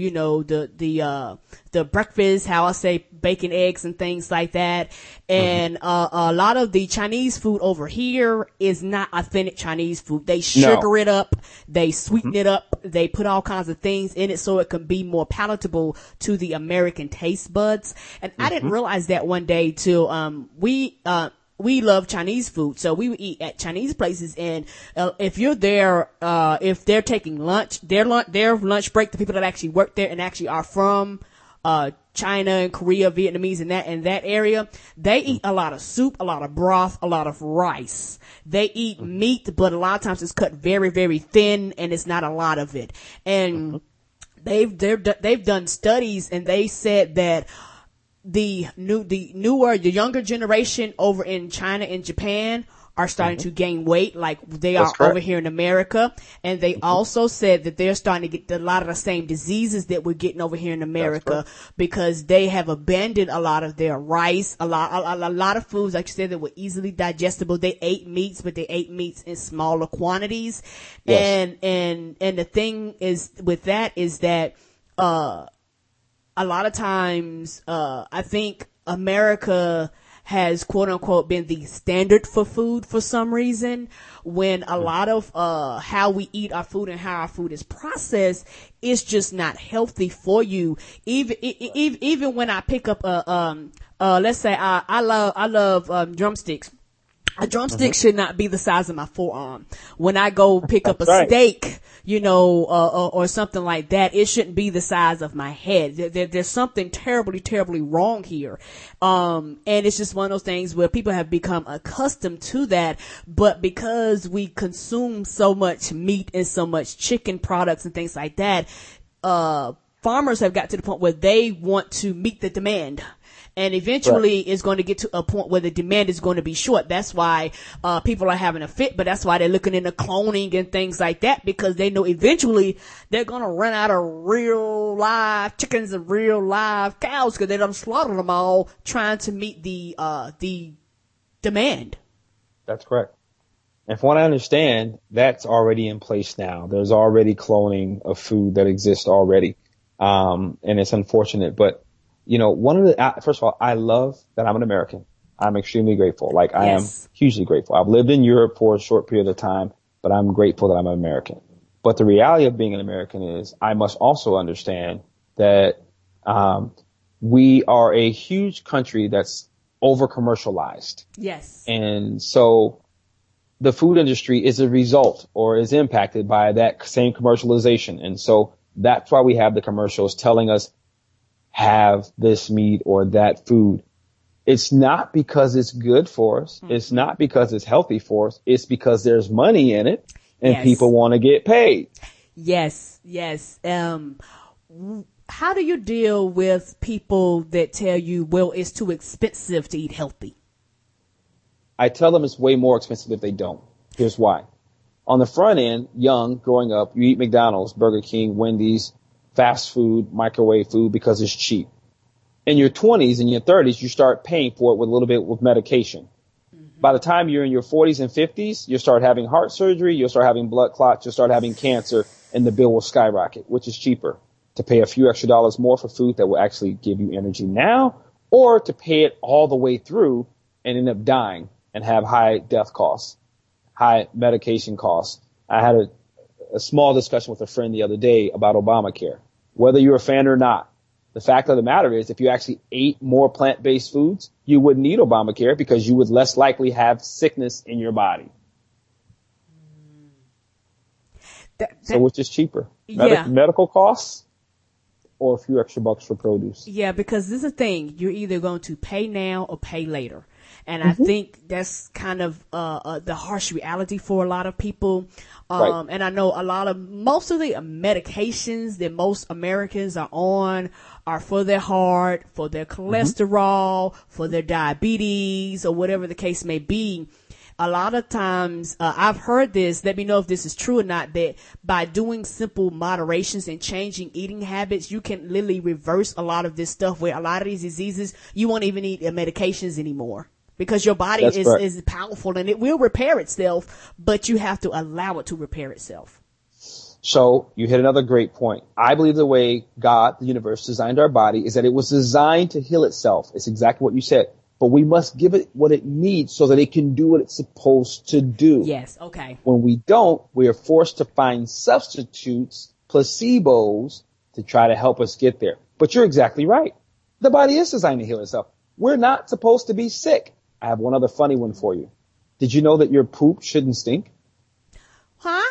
the breakfast, how I say bacon, eggs and things like that. And a lot of the Chinese food over here is not authentic Chinese food. They sugar it up, they sweeten it up, they put all kinds of things in it so it can be more palatable to the American taste buds. And I didn't realize that one day till we love Chinese food, so we would eat at Chinese places. And if you're there, if they're taking lunch, their lunch break, the people that actually work there and actually are from China and Korea, Vietnamese, and that area, they eat a lot of soup, a lot of broth, a lot of rice. They eat meat, but a lot of times it's cut very, very thin, and it's not a lot of it. And they've done studies, and they said that the younger generation over in China and Japan are starting to gain weight like they are over here in America. And they also said that they're starting to get a lot of the same diseases that we're getting over here in America because they have abandoned a lot of their rice, a lot of foods, like you said, that were easily digestible. They ate meats, but they ate meats in smaller quantities. Yes. And the thing is with that is that, a lot of times, I think America has quote unquote been the standard for food for some reason, when a lot of, how we eat our food and how our food is processed is just not healthy for you. Even when I pick up let's say I love drumsticks. A drumstick should not be the size of my forearm. When I go pick up a steak, or something like that, it shouldn't be the size of my head. There's something terribly, terribly wrong here. And it's just one of those things where people have become accustomed to that. But because we consume so much meat and so much chicken products and things like that, farmers have got to the point where they want to meet the demand. And eventually it's going to get to a point where the demand is going to be short. That's why, people are having a fit, but that's why they're looking into cloning and things like that, because they know eventually they're going to run out of real live chickens and real live cows because they done slaughtered them all trying to meet the demand. That's correct. And from what I understand, that's already in place now. There's already cloning of food that exists already. And it's unfortunate, but first of all, I love that I'm an American. I'm extremely grateful. Like I am hugely grateful. I've lived in Europe for a short period of time, but I'm grateful that I'm an American. But the reality of being an American is I must also understand that, we are a huge country that's over commercialized. Yes. And so the food industry is a result or is impacted by that same commercialization. And so that's why we have the commercials telling us have this meat or that food. It's not because it's good for us. Mm-hmm. It's not because it's healthy for us. It's because there's money in it and people want to get paid. Yes. How do you deal with people that tell you, well, it's too expensive to eat healthy? I tell them it's way more expensive if they don't. Here's why. On the front end, growing up, you eat McDonald's, Burger King, Wendy's, fast food, microwave food because it's cheap. In your 20s and your 30s, you start paying for it with a little bit with medication. Mm-hmm. By the time you're in your 40s and 50s, you'll start having heart surgery, you'll start having blood clots, you'll start having cancer, and the bill will skyrocket. Which is cheaper? To pay a few extra dollars more for food that will actually give you energy now, or to pay it all the way through and end up dying and have high death costs, high medication costs. I had a small discussion with a friend the other day about Obamacare. Whether you're a fan or not, the fact of the matter is if you actually ate more plant-based foods, you wouldn't need Obamacare because you would less likely have sickness in your body. So which is cheaper? Medical costs or a few extra bucks for produce? Yeah, because this is the thing. You're either going to pay now or pay later. And I think that's kind of the harsh reality for a lot of people. Right. And I know most of the medications that most Americans are on are for their heart, for their cholesterol, for their diabetes, or whatever the case may be. A lot of times, I've heard this, let me know if this is true or not, that by doing simple moderations and changing eating habits, you can literally reverse a lot of this stuff where a lot of these diseases, you won't even need medications anymore. Because your body is powerful and it will repair itself, but you have to allow it to repair itself. So you hit another great point. I believe the way God, the universe, designed our body is that it was designed to heal itself. It's exactly what you said. But we must give it what it needs so that it can do what it's supposed to do. Yes, okay. When we don't, we are forced to find substitutes, placebos, to try to help us get there. But you're exactly right. The body is designed to heal itself. We're not supposed to be sick. I have one other funny one for you. Did you know that your poop shouldn't stink? Huh?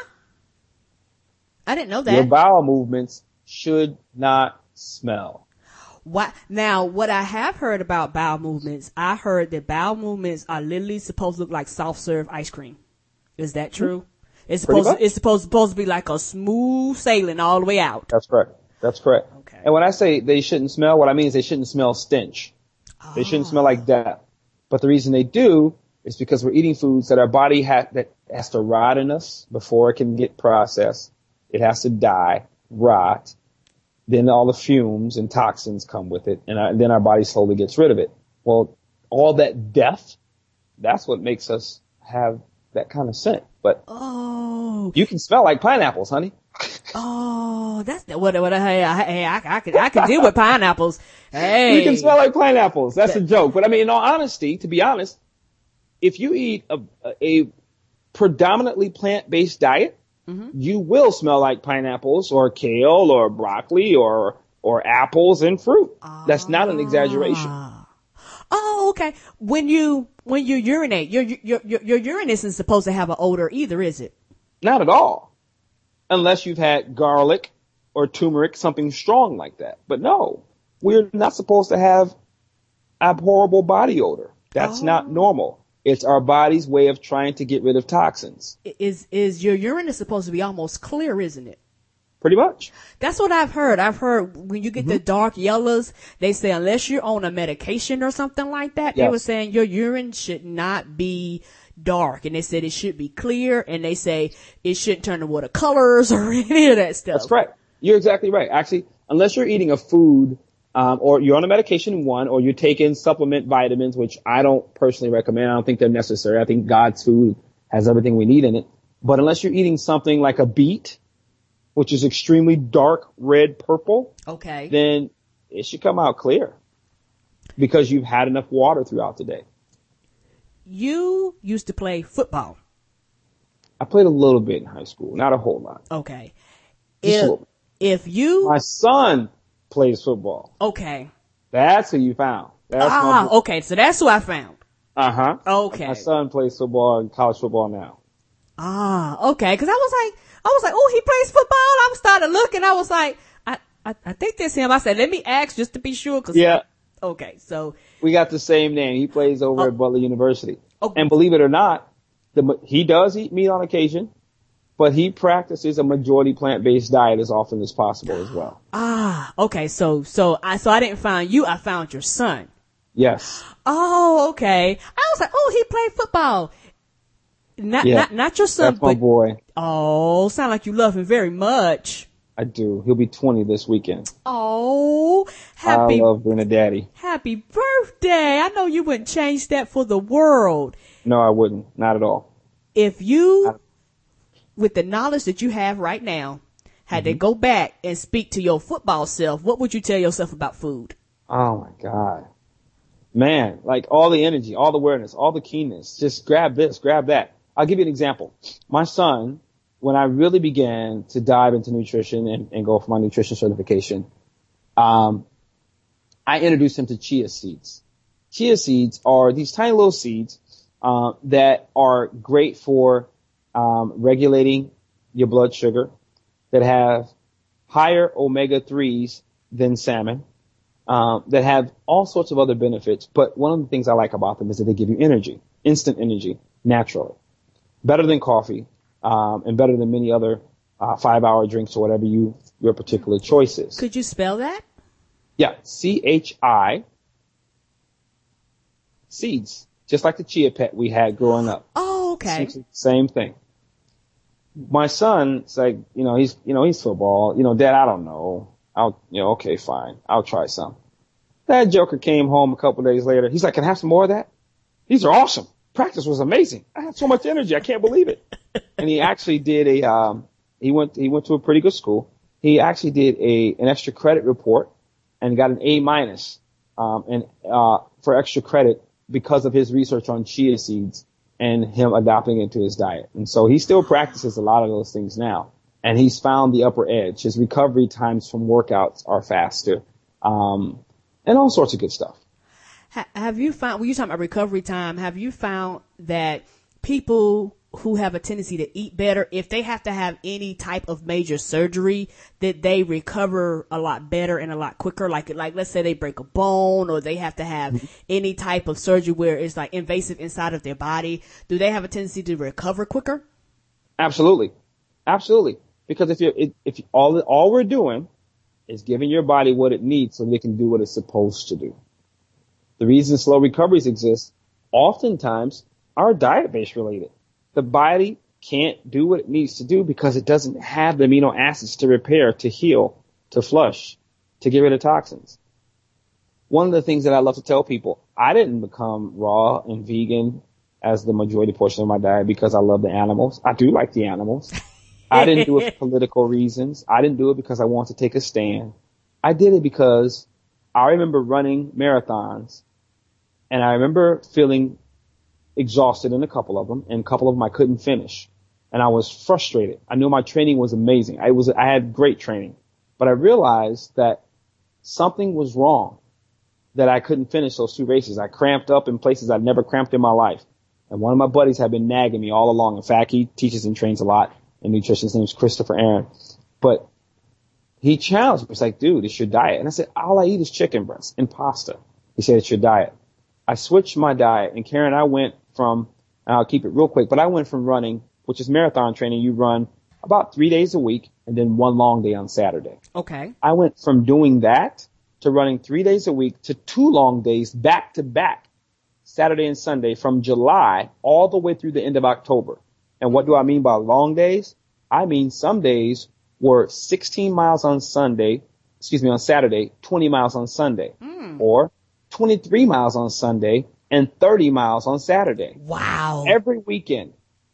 I didn't know that. Your bowel movements should not smell. What? Now, what I have heard about bowel movements, I heard that bowel movements are literally supposed to look like soft serve ice cream. Is that true? It's supposed to be like a smooth sailing all the way out. That's correct. Okay. And when I say they shouldn't smell, what I mean is they shouldn't smell stench. Oh. They shouldn't smell like death. But the reason they do is because we're eating foods that our body that has to rot in us before it can get processed. It has to die, rot. Then all the fumes and toxins come with it, and then our body slowly gets rid of it. Well, all that death, that's what makes us have that kind of scent. But you can smell like pineapples, honey. Oh, that's what I could deal with pineapples. Hey, you can smell like pineapples. That's a joke. But I mean, in all honesty, to be honest, if you eat a predominantly plant-based diet, you will smell like pineapples or kale or broccoli or apples and fruit. That's not an exaggeration. Oh, okay. When you urinate, your urine isn't supposed to have an odor either, is it? Not at all. Unless you've had garlic or turmeric, something strong like that. But no, we're not supposed to have abhorrible body odor. That's not normal. It's our body's way of trying to get rid of toxins. Is your urine supposed to be almost clear, isn't it? Pretty much. That's what I've heard. I've heard when you get the dark yellows, they say unless you're on a medication or something like that, they were saying your urine should not be dark. And they said it should be clear. And they say it shouldn't turn to watercolors or any of that stuff. That's right. You're exactly right. Actually, unless you're eating a food or you're on a medication, one, or you're taking supplement vitamins, which I don't personally recommend. I don't think they're necessary. I think God's food has everything we need in it. But unless you're eating something like a beet, which is extremely dark red purple, okay, then it should come out clear because you've had enough water throughout the day. You used to play football. I played a little bit in high school, not a whole lot. Okay. If you... My son plays football. Okay. That's who you found. That's okay. So that's who I found. Uh-huh. Okay. My son plays football and college football now. Okay. Cause I was like, oh, he plays football. I started looking. I was like, I think that's him. I said, let me ask just to be sure. Cause yeah. Okay. So we got the same name. He plays over at Butler University. Okay. And believe it or not, he does eat meat on occasion, but he practices a majority plant-based diet as often as possible as well. Okay. So I didn't find you. I found your son. Yes. Oh, okay. I was like, oh, he played football. Not your son, that's my boy. Oh, sound like you love him very much. I do. He'll be 20 this weekend. Oh, I love being a daddy. Happy birthday. I know you wouldn't change that for the world. No, I wouldn't. Not at all. If you, with the knowledge that you have right now, had to go back and speak to your football self, what would you tell yourself about food? Oh my God. Man, like all the energy, all the awareness, all the keenness. Just grab this, grab that. I'll give you an example. My son, when I really began to dive into nutrition and go for my nutrition certification, I introduced him to chia seeds. Chia seeds are these tiny little seeds that are great for regulating your blood sugar, that have higher omega-3s than salmon, that have all sorts of other benefits. But one of the things I like about them is that they give you energy, instant energy, naturally. Better than coffee, and better than many other 5-hour drinks or whatever your particular choice is. Could you spell that? Yeah, CHI, seeds, just like the chia pet we had growing up. Oh, okay. Same thing. My son's like, he's football. Dad, I don't know. Okay, fine. I'll try some. That joker came home a couple of days later. He's like, can I have some more of that? These are awesome. Practice was amazing. I had so much energy. I can't believe it. And he actually did he went to a pretty good school. He actually did an extra credit report and got an A- for extra credit because of his research on chia seeds and him adopting it into his diet. And so he still practices a lot of those things now. And he's found the upper edge. His recovery times from workouts are faster, and all sorts of good stuff. Have you found, when you're talking about recovery time, have you found that people who have a tendency to eat better, if they have to have any type of major surgery, that they recover a lot better and a lot quicker? Like let's say they break a bone or they have to have any type of surgery where it's like invasive inside of their body. Do they have a tendency to recover quicker? Absolutely. Absolutely. Because if all we're doing is giving your body what it needs so it can do what it's supposed to do. The reason slow recoveries exist oftentimes are diet-based related. The body can't do what it needs to do because it doesn't have the amino acids to repair, to heal, to flush, to get rid of toxins. One of the things that I love to tell people, I didn't become raw and vegan as the majority portion of my diet because I love the animals. I do like the animals. I didn't do it for political reasons. I didn't do it because I wanted to take a stand. I did it because I remember running marathons and I remember feeling exhausted in a couple of them, and a couple of them I couldn't finish. And I was frustrated. I knew my training was amazing. I had great training, but I realized that something was wrong, that I couldn't finish those 2 races. I cramped up in places I'd never cramped in my life. And one of my buddies had been nagging me all along. In fact, he teaches and trains a lot in nutrition. His name is Christopher Aaron. But he challenged me. He's like, dude, it's your diet. And I said, all I eat is chicken breast and pasta. He said, it's your diet. I switched my diet, and Karen, I went from, and I'll keep it real quick, but I went from running, which is marathon training. You run about 3 days a week and then 1 long day on Saturday. Okay. I went from doing that to running 3 days a week to 2 long days back to back, Saturday and Sunday, from July all the way through the end of October. And what do I mean by long days? I mean some days were 16 miles on Sunday, on Saturday, 20 miles on Sunday, or 23 miles on Sunday and 30 miles on Saturday. Wow. Every weekend,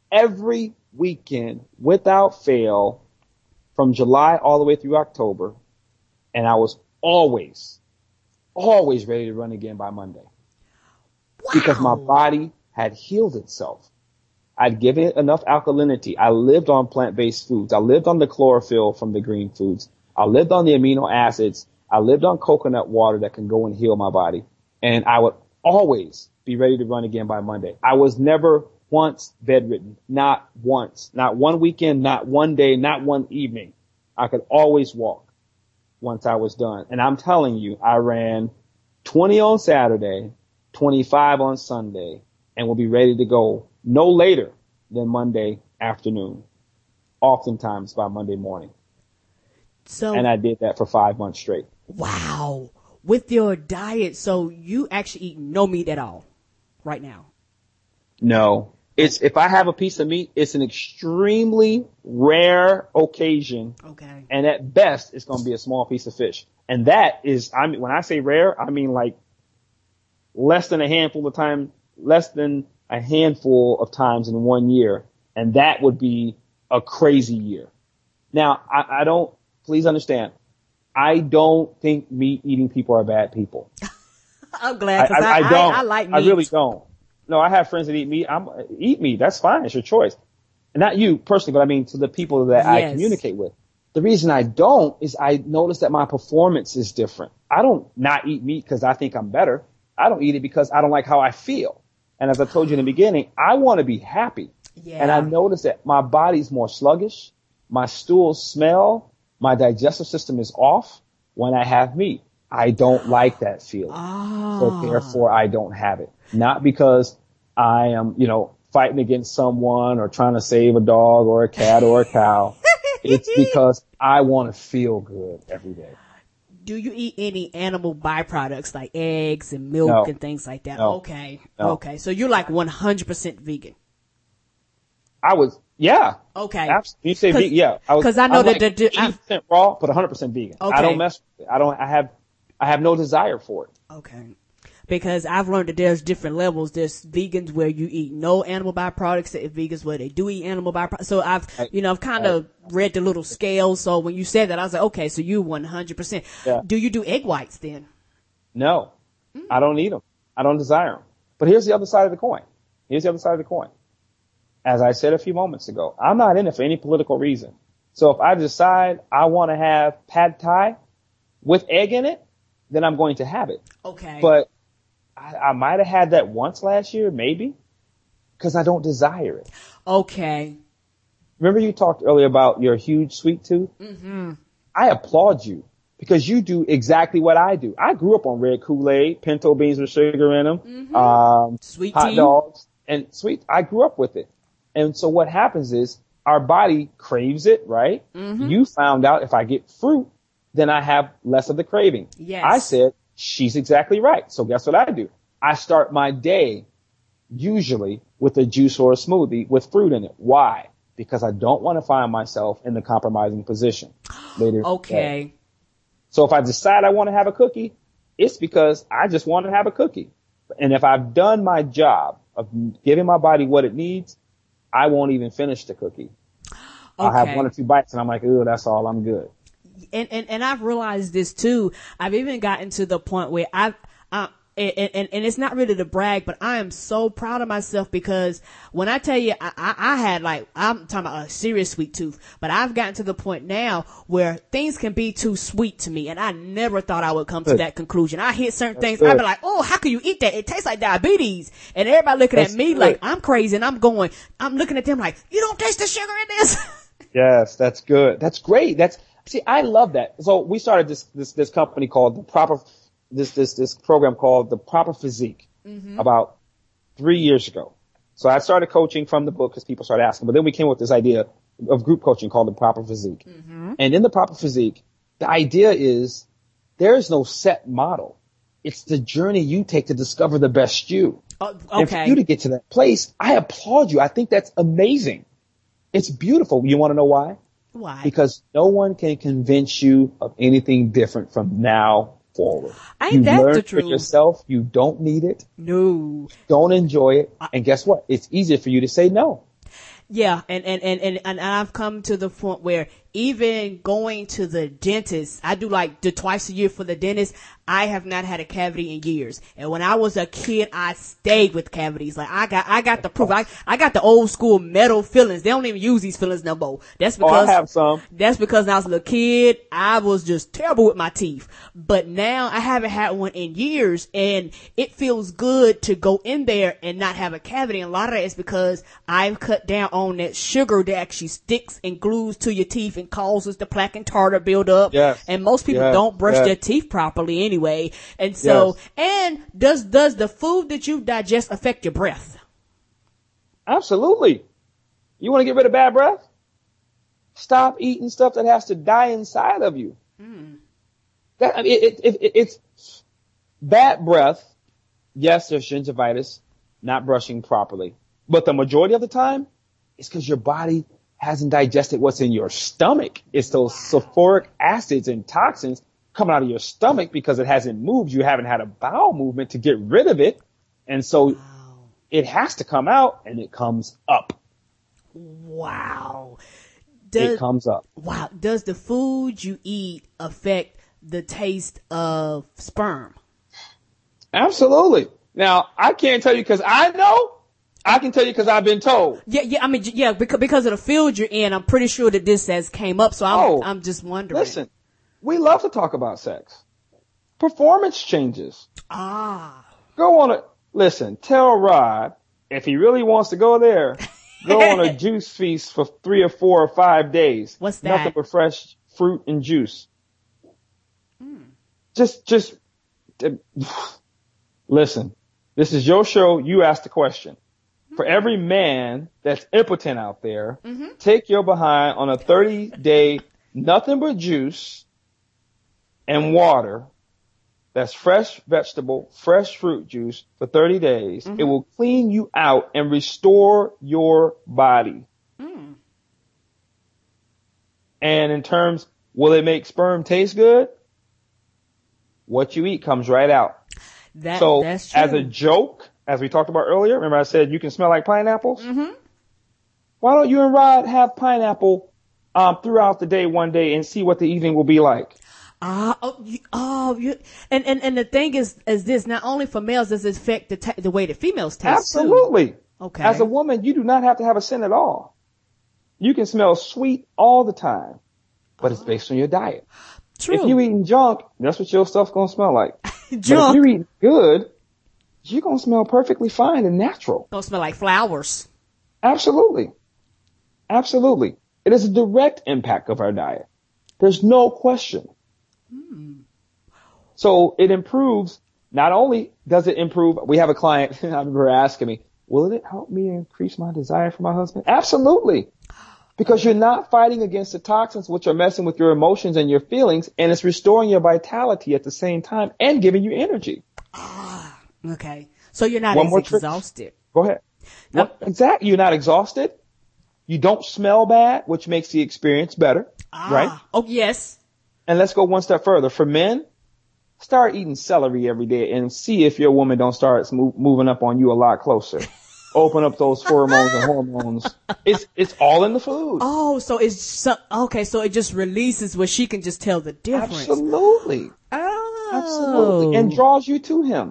without fail, from July all the way through October. And I was always ready to run again by Monday. Wow. Because my body had healed itself. I'd given it enough alkalinity. I lived on plant-based foods. I lived on the chlorophyll from the green foods. I lived on the amino acids. I lived on coconut water that can go and heal my body. And I would always be ready to run again by Monday. I was never once bedridden. Not once. Not one weekend, not one day, not one evening. I could always walk once I was done. And I'm telling you, I ran 20 on Saturday, 25 on Sunday, and will be ready to go no later than Monday afternoon, oftentimes by Monday morning. And I did that for 5 months straight. Wow. With your diet, so you actually eat no meat at all right now? No. If I have a piece of meat, it's an extremely rare occasion. Okay. And at best, it's going to be a small piece of fish. And that is, when I say rare, I mean like less than a handful of times in 1 year. And that would be a crazy year. Now, I don't, please understand, I don't think meat eating people are bad people. I'm glad, because I like meat. I really don't. No, I have friends that eat meat. Eat meat. That's fine. It's your choice. And not you personally, but I mean to the people that I communicate with. The reason I don't is I notice that my performance is different. I don't not eat meat because I think I'm better. I don't eat it because I don't like how I feel. And as I told you in the beginning, I want to be happy. Yeah. And I notice that my body's more sluggish. My stools smell. My digestive system is off when I have meat. I don't like that feeling. So therefore I don't have it. Not because I am, fighting against someone or trying to save a dog or a cat or a cow. It's because I want to feel good every day. Do you eat any animal byproducts like eggs and milk and things like that? No. Okay. No. Okay. So you're like 100% vegan. Yeah. Okay. Absolutely. You say vegan, yeah. Because I know that 80% raw, but 100% vegan. Okay. I don't mess with it. I have no desire for it. Okay. Because I've learned that there's different levels. There's vegans where you eat no animal byproducts, and vegans where they do eat animal byproducts. So I've kind of read the little scale. So when you said that, I was like, okay, so you 100%. Yeah. Do you do egg whites then? No. I don't eat them. I don't desire them. But here's the other side of the coin. As I said a few moments ago, I'm not in it for any political reason. So if I decide I want to have pad thai with egg in it, then I'm going to have it. Okay. But I might have had that once last year, maybe, because I don't desire it. Okay. Remember you talked earlier about your huge sweet tooth? Mm-hmm. I applaud you because you do exactly what I do. I grew up on red Kool-Aid, pinto beans with sugar in them, sweet hot tea. dogs, and sweet. I grew up with it. And so what happens is our body craves it, right? Mm-hmm. You found out if I get fruit, then I have less of the craving. Yes. I said, she's exactly right. So guess what I do? I start my day usually with a juice or a smoothie with fruit in it. Why? Because I don't want to find myself in the compromising position later. Okay. So if I decide I want to have a cookie, it's because I just want to have a cookie. And if I've done my job of giving my body what it needs, I won't even finish the cookie. Okay. I'll have 1 or 2 bites and I'm like, ooh, that's all, I'm good. And I've realized this too. I've even gotten to the point where and it's not really to brag, but I am so proud of myself because when I tell you, I had I'm talking about a serious sweet tooth, but I've gotten to the point now where things can be too sweet to me. And I never thought I would come to that conclusion. I hit certain things. I'd be like, oh, how can you eat that? It tastes like diabetes. And everybody looking at me like I'm crazy. And I'm looking at them like, you don't taste the sugar in this. Yes, that's good. That's great. See, I love that. So we started this company called this program called The Proper Physique about 3 years ago. So I started coaching from the book because people started asking, but then we came with this idea of group coaching called The Proper Physique. Mm-hmm. And in The Proper Physique, the idea is there is no set model. It's the journey you take to discover the best you. Okay. And for you to get to that place, I applaud you. I think that's amazing. It's beautiful. You want to know why? Why? Because no one can convince you of anything different from now forward. Ain't You that learn the for truth? yourself. You don't need it. No. Don't enjoy it. And guess what? It's easier for you to say no. Yeah, and I've come to the point where even going to the dentist, I do like the twice a year for the dentist. I have not had a cavity in years. And when I was a kid, I stayed with cavities. Like I got the proof. I got the old school metal fillings. They don't even use these fillings no more. That's because I have some. That's because when I was a little kid, I was just terrible with my teeth. But now I haven't had one in years, and it feels good to go in there and not have a cavity. And a lot of that is because I've cut down on that sugar that actually sticks and glues to your teeth and causes the plaque and tartar build up. Yes. And most people Yes. don't brush Yes. their teeth properly anyway. And so, Yes. and does the food that you digest affect your breath? Absolutely. You want to get rid of bad breath? Stop eating stuff that has to die inside of you. That, I mean, it's bad breath. Yes, there's gingivitis, not brushing properly. But the majority of the time, it's because your body hasn't digested what's in your stomach. It's those sulfuric acids and toxins coming out of your stomach because it hasn't moved. You haven't had a bowel movement to get rid of it. And so it has to come out, and it comes up. Wow. It comes up. Wow. Does the food you eat affect the taste of sperm? Absolutely. Now, I can't tell you because I know. I can tell you because I've been told. Yeah. I mean, yeah, because of the field you're in, I'm pretty sure that this has came up. So I'm just wondering. Listen, we love to talk about sex. Performance changes. Go on listen, tell Rod, if he really wants to go there, go on a juice feast for 3 or 4 or 5 days. What's that? Nothing but fresh fruit and juice. Just listen, this is your show. You ask the question. For every man that's impotent out there, take your behind on a 30-day nothing but juice and water. That's fresh vegetable, fresh fruit juice for 30 days. It will clean you out and restore your body. And in terms, will it make sperm taste good? What you eat comes right out. That's true. As a joke, as we talked about earlier, remember I said you can smell like pineapples? Why don't you and Rod have pineapple throughout the day one day and see what the evening will be like? And the thing is this, not only for males does it affect the way the females taste. Absolutely. Too. Okay. As a woman, you do not have to have a scent at all. You can smell sweet all the time, but it's based on your diet. True. If you eating junk, that's what your stuff's gonna smell like. Junk. But if you're eating good, you're gonna smell perfectly fine and natural. Gonna smell like flowers. Absolutely. Absolutely. It is a direct impact of our diet. There's no question. So it improves. Not only does it improve, we have a client, I remember asking me, will it help me increase my desire for my husband? Absolutely. Because you're not fighting against the toxins which are messing with your emotions and your feelings, and it's restoring your vitality at the same time and giving you energy. Okay. So you're not One as more trick. exhausted. Go ahead. Exactly. You're not exhausted. You don't smell bad, which makes the experience better. Right? Oh, yes. And let's go one step further. For men, start eating celery every day and see if your woman don't start moving up on you a lot closer. Open up those pheromones and hormones. It's all in the food. Oh, so so it just releases where she can just tell the difference. Absolutely. Oh. Absolutely. And draws you to him.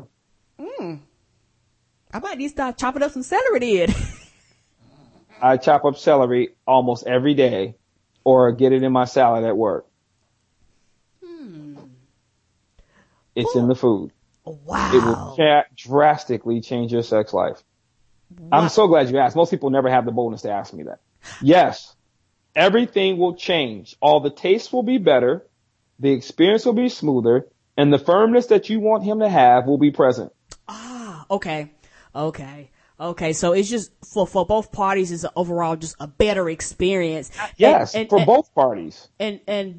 I might need to start chopping up some celery then. I chop up celery almost every day or get it in my salad at work. It's in the food. Wow. It will drastically change your sex life. Wow. I'm so glad you asked. Most people never have the boldness to ask me that. Yes, everything will change. All the tastes will be better. The experience will be smoother. And the firmness that you want him to have will be present. Okay. So it's just for both parties, it's overall just a better experience. Yes, for both parties. And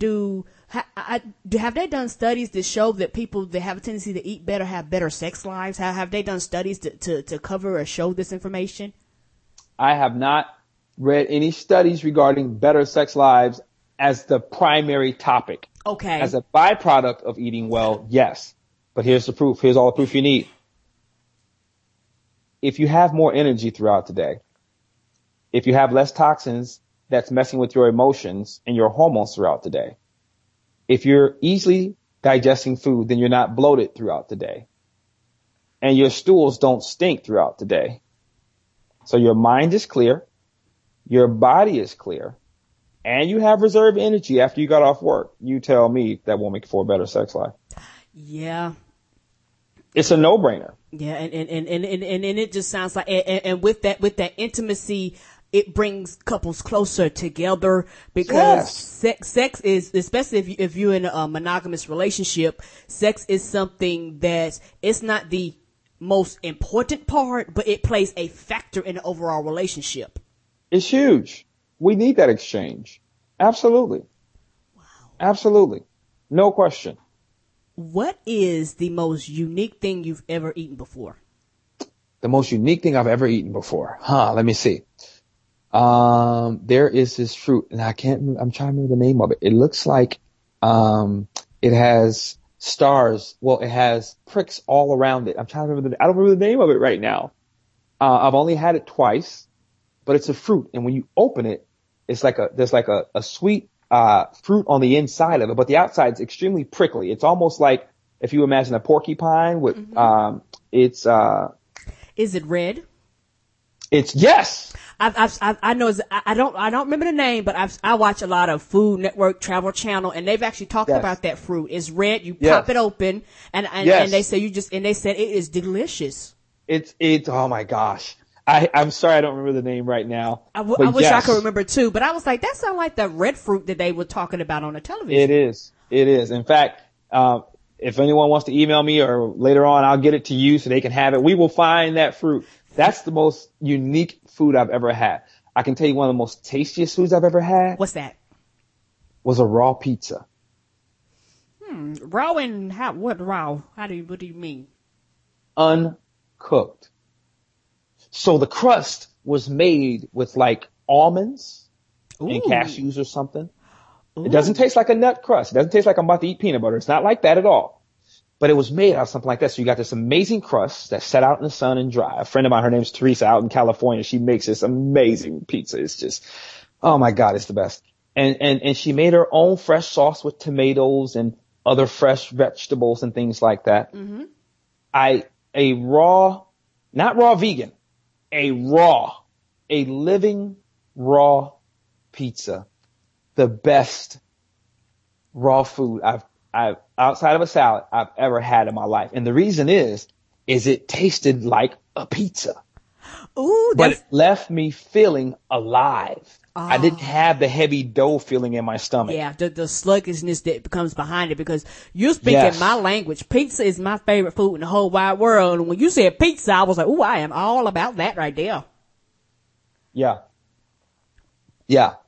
have they done studies that show that people that have a tendency to eat better have better sex lives? Have they done studies to cover or show this information? I have not read any studies regarding better sex lives as the primary topic. Okay. As a byproduct of eating well, yes. But here's the proof. Here's all the proof you need. If you have more energy throughout the day, if you have less toxins that's messing with your emotions and your hormones throughout the day, if you're easily digesting food, then you're not bloated throughout the day. And your stools don't stink throughout the day. So your mind is clear, your body is clear, and you have reserve energy after you got off work. You tell me that won't make for a better sex life. Yeah. It's a no-brainer. Yeah, and it just sounds like, and with that intimacy, it brings couples closer together because sex is, especially if you're in a monogamous relationship, sex is something that it's not the most important part, but it plays a factor in the overall relationship. It's huge. We need that exchange. Absolutely. Wow. Absolutely. No question. What is the most unique thing you've ever eaten before? The most unique thing I've ever eaten before. Let me see. There is this fruit and I'm trying to remember the name of it. It looks like, it has stars. Well, it has pricks all around it. I'm trying to remember I don't remember the name of it right now. I've only had it twice, but it's a fruit. And when you open it, it's like there's like a sweet, fruit on the inside of it, but the outside is extremely prickly. It's almost like if you imagine a porcupine with, Is it red? It's yes. I know, I don't remember the name, but I watch a lot of Food Network, Travel Channel, and they've actually talked about that fruit. It's red. You pop it open and they say they said it is delicious. It's, oh my gosh. I'm sorry I don't remember the name right now. I wish I could remember too, but I was like, that sounds like the red fruit that they were talking about on the television. It is. In fact, if anyone wants to email me or later on, I'll get it to you so they can have it. We will find that fruit. That's the most unique food I've ever had. I can tell you one of the most tastiest foods I've ever had. What's that? Was a raw pizza. Raw and how? What raw? What do you mean? Uncooked. So the crust was made with like almonds and cashews or something. Ooh. It doesn't taste like a nut crust. It doesn't taste like I'm about to eat peanut butter. It's not like that at all. But it was made out of something like that. So you got this amazing crust that's set out in the sun and dry. A friend of mine, her name's Teresa, out in California. She makes this amazing pizza. It's just, oh my God, it's the best. And she made her own fresh sauce with tomatoes and other fresh vegetables and things like that. Mm-hmm. Not raw vegan, a living raw pizza. The best raw food I've outside of a salad I've ever had in my life. And the reason is it tasted like a pizza. Ooh, but it left me feeling alive. Oh. I didn't have the heavy dough feeling in my stomach. Yeah, the sluggishness that comes behind it because you're speaking my language. Pizza is my favorite food in the whole wide world. And when you said pizza, I was like, ooh, I am all about that right there. Yeah. Yeah.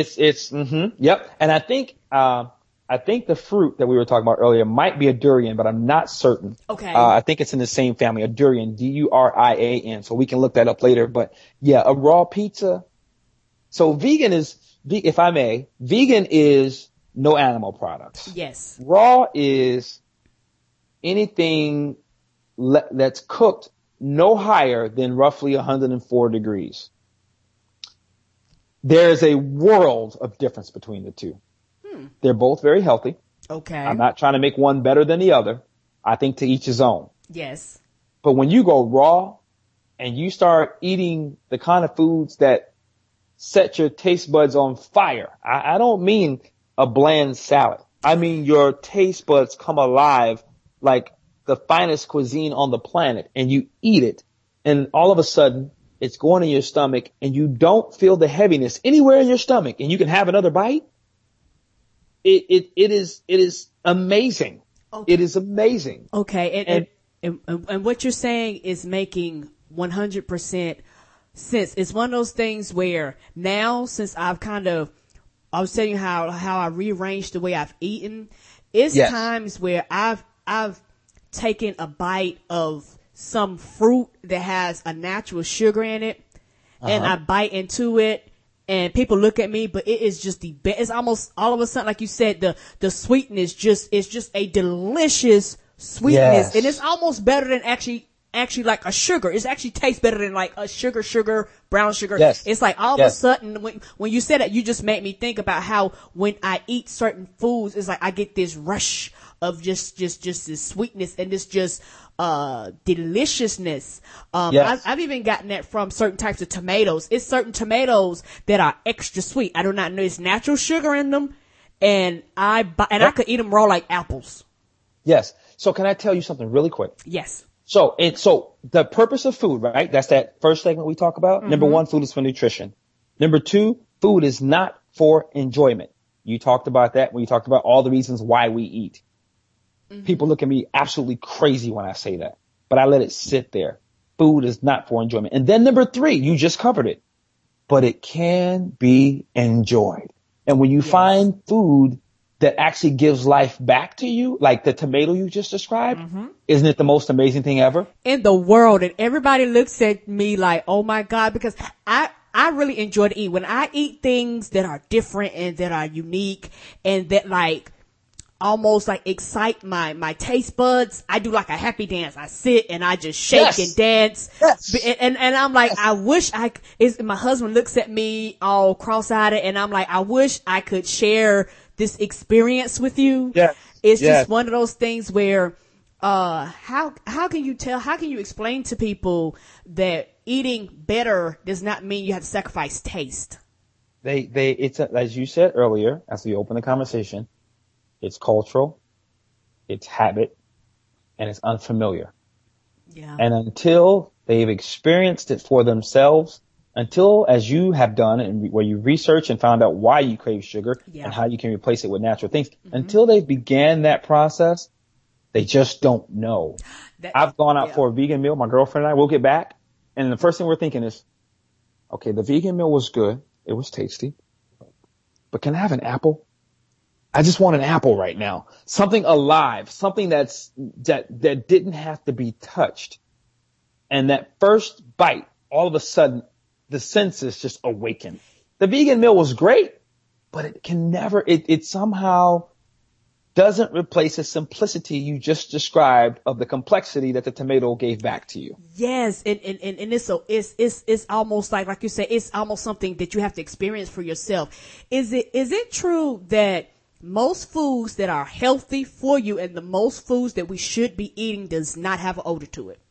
Yep. And I think the fruit that we were talking about earlier might be a durian, but I'm not certain. Okay. I think it's in the same family, a durian, Durian. So we can look that up later. But yeah, a raw pizza. So vegan is, if I may, vegan is no animal products. Yes. Raw is anything that's cooked no higher than roughly 104 degrees. There's a world of difference between the two. They're both very healthy. Okay. I'm not trying to make one better than the other. I think to each his own. Yes. But when you go raw and you start eating the kind of foods that set your taste buds on fire, I don't mean a bland salad. I mean your taste buds come alive like the finest cuisine on the planet and you eat it and all of a sudden it's going in your stomach and you don't feel the heaviness anywhere in your stomach and you can have another bite. It is amazing. Okay. It is amazing. Okay. And what you're saying is making 100% sense. It's one of those things where now, since I was telling you how I rearranged the way I've eaten, it's times where I've taken a bite of some fruit that has a natural sugar in it and I bite into it and people look at me, but it is just the best. It's almost all of a sudden, like you said, the sweetness it's just a delicious sweetness. Yes. And it's almost better than actually like a sugar. It actually tastes better than like a sugar, brown sugar. Yes. It's like all of a sudden when you said that, you just made me think about how when I eat certain foods, it's like I get this rush of just this sweetness and this just deliciousness. I've even gotten that from certain types of tomatoes. It's certain tomatoes that are extra sweet. I do not know, it's natural sugar in them, and I could eat them raw like apples. Yes. So can I tell you something really quick? Yes. So the purpose of food, right? That's that first segment we talk about. Mm-hmm. Number one, food is for nutrition. Number two, food is not for enjoyment. You talked about that when you talked about all the reasons why we eat. Mm-hmm. People look at me absolutely crazy when I say that, but I let it sit there. Food is not for enjoyment. And then number three, you just covered it, but it can be enjoyed. And when you find food that actually gives life back to you, like the tomato you just described, isn't it the most amazing thing ever? In the world. And everybody looks at me like, oh my God, because I really enjoy to eat. When I eat things that are different and that are unique and that like almost like excite my taste buds, I do like a happy dance. I sit and I just shake and dance. Yes. And I'm like, I wish my husband looks at me all cross-eyed and I'm like, I wish I could share this experience with you. Yes. It's just one of those things where, how can you explain to people that eating better does not mean you have to sacrifice taste? It's as you said earlier, as we opened the conversation, it's cultural, it's habit, and it's unfamiliar. Yeah. And until they've experienced it for themselves, until, as you have done, and where you research and found out why you crave sugar and how you can replace it with natural things, until they began that process, they just don't know. I've gone out for a vegan meal. My girlfriend and I will get back, and the first thing we're thinking is, okay, the vegan meal was good, it was tasty, but can I have an apple? I just want an apple right now. Something alive, something that didn't have to be touched. And that first bite, all of a sudden, the senses just awaken. The vegan meal was great, but it can never, it somehow doesn't replace the simplicity you just described of the complexity that the tomato gave back to you. Yes. And it's almost like you say, it's almost something that you have to experience for yourself. Is it true that most foods that are healthy for you and the most foods that we should be eating does not have an odor to it?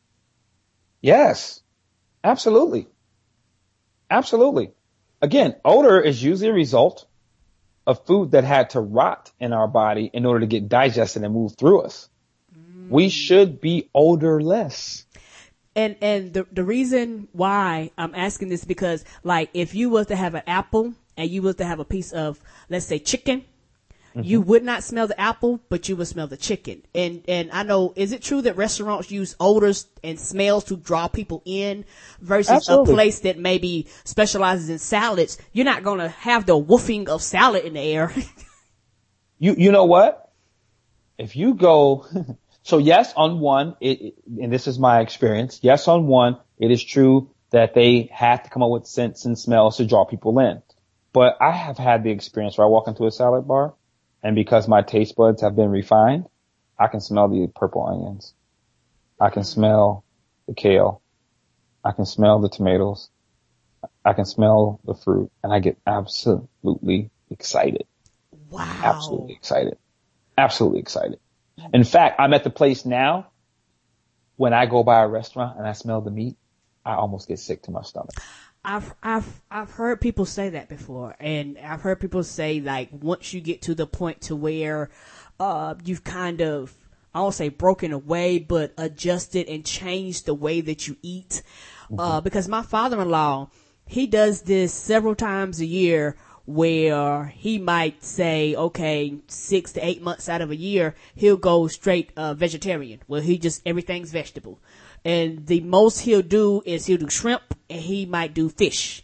Yes, absolutely. Absolutely. Again, odor is usually a result of food that had to rot in our body in order to get digested and move through us. We should be odorless. And the reason why I'm asking this because like if you was to have an apple and you was to have a piece of, let's say, chicken, you would not smell the apple, but you would smell the chicken. And I know, is it true that restaurants use odors and smells to draw people in versus a place that maybe specializes in salads? You're not going to have the woofing of salad in the air. You know what? If you go, so yes, on one, and this is my experience. Yes, on one, it is true that they have to come up with scents and smells to draw people in. But I have had the experience where I walk into a salad bar, and because my taste buds have been refined, I can smell the purple onions. I can smell the kale. I can smell the tomatoes. I can smell the fruit, and I get absolutely excited. Wow. Absolutely excited. Absolutely excited. In fact, I'm at the place now, when I go by a restaurant and I smell the meat, I almost get sick to my stomach. I've heard people say that before, and I've heard people say like once you get to the point to where you've kind of, I won't say broken away, but adjusted and changed the way that you eat. Because my father-in-law, he does this several times a year where he might say, okay, 6 to 8 months out of a year, he'll go straight vegetarian, where he just everything's vegetable. And the most he'll do is he'll do shrimp and he might do fish.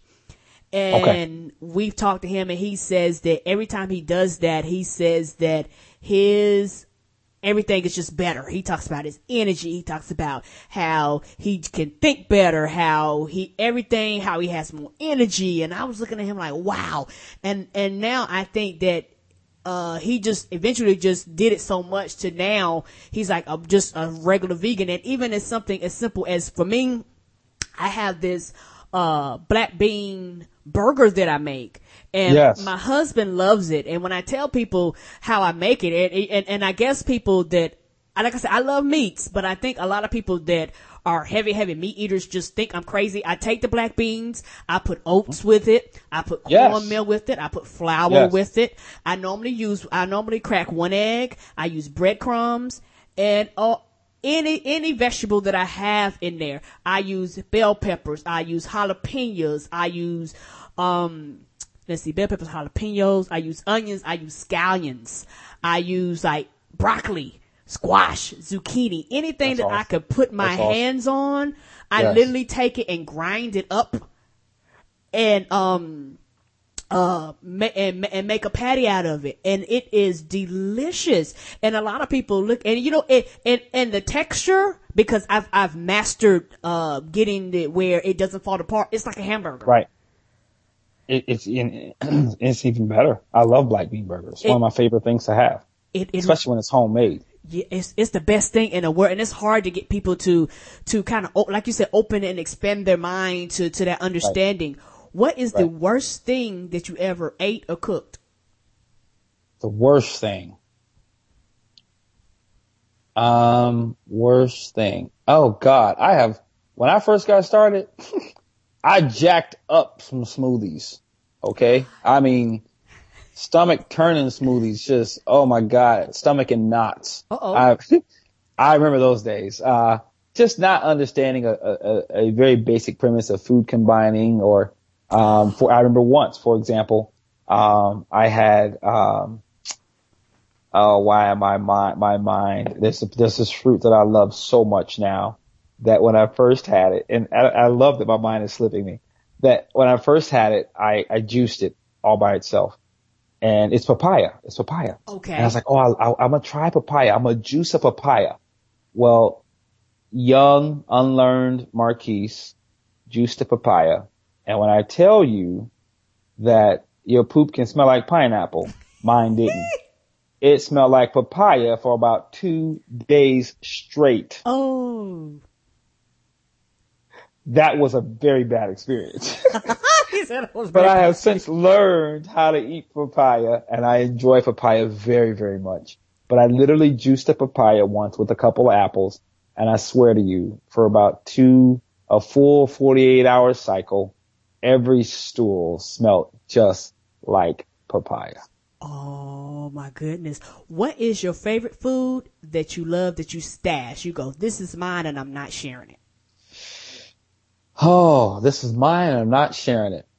And we've talked to him and he says that every time he does that, he says that his everything is just better. He talks about his energy. He talks about how he can think better, how he has more energy. And I was looking at him like, wow. And now I think that he just eventually just did it so much to now he's like just a regular vegan. And even as something as simple as, for me, I have this black bean burger that I make, and yes. my husband loves it. And when I tell people how I make it, and I guess people that, like I said, I love meats, but I think a lot of people that are heavy meat eaters just think I'm crazy. I take the black beans, I put oats with it, I put cornmeal with it, I put flour with it. I normally crack one egg, I use breadcrumbs, and any vegetable that I have in there. I use bell peppers, I use jalapenos, I use bell peppers, jalapenos, I use onions, I use scallions, I use like broccoli, squash, zucchini, anything that I could put my hands on. I literally take it and grind it up and make a patty out of it, and it is delicious. And a lot of people look, and and the texture, because I've mastered getting it where it doesn't fall apart. It's like a hamburger. Right. It's even better. I love black bean burgers. It's one of my favorite things to have, especially when it's homemade. Yeah, it's the best thing in the world, and it's hard to get people to kind of, like you said, open and expand their mind to that understanding. Right. What is the worst thing that you ever ate or cooked? The worst thing. Worst thing. Oh God, when I first got started, I jacked up some smoothies. Okay. I mean, stomach turning smoothies, just, oh my God, stomach in knots. I remember those days. Just not understanding a very basic premise of food combining, or, I remember once, for example, I had, my mind, there's this fruit that I love so much now, that when I first had it, and I love that my mind is slipping me, that when I first had it, I juiced it all by itself. And it's papaya. Okay. And I was like, I'm going to try papaya. I'm going to juice a papaya. Well, young, unlearned Marquise juiced a papaya. And when I tell you that your poop can smell like pineapple, mine didn't. It smelled like papaya for about 2 days straight. Oh. That was a very bad experience. He said it was but I have since learned how to eat papaya, and I enjoy papaya very, very much. But I literally juiced a papaya once with a couple of apples, and I swear to you, for about a full 48-hour cycle, every stool smelled just like papaya. Oh my goodness. What is your favorite food that you love, that you stash? You go, this is mine and I'm not sharing it. Oh, this is mine and I'm not sharing it.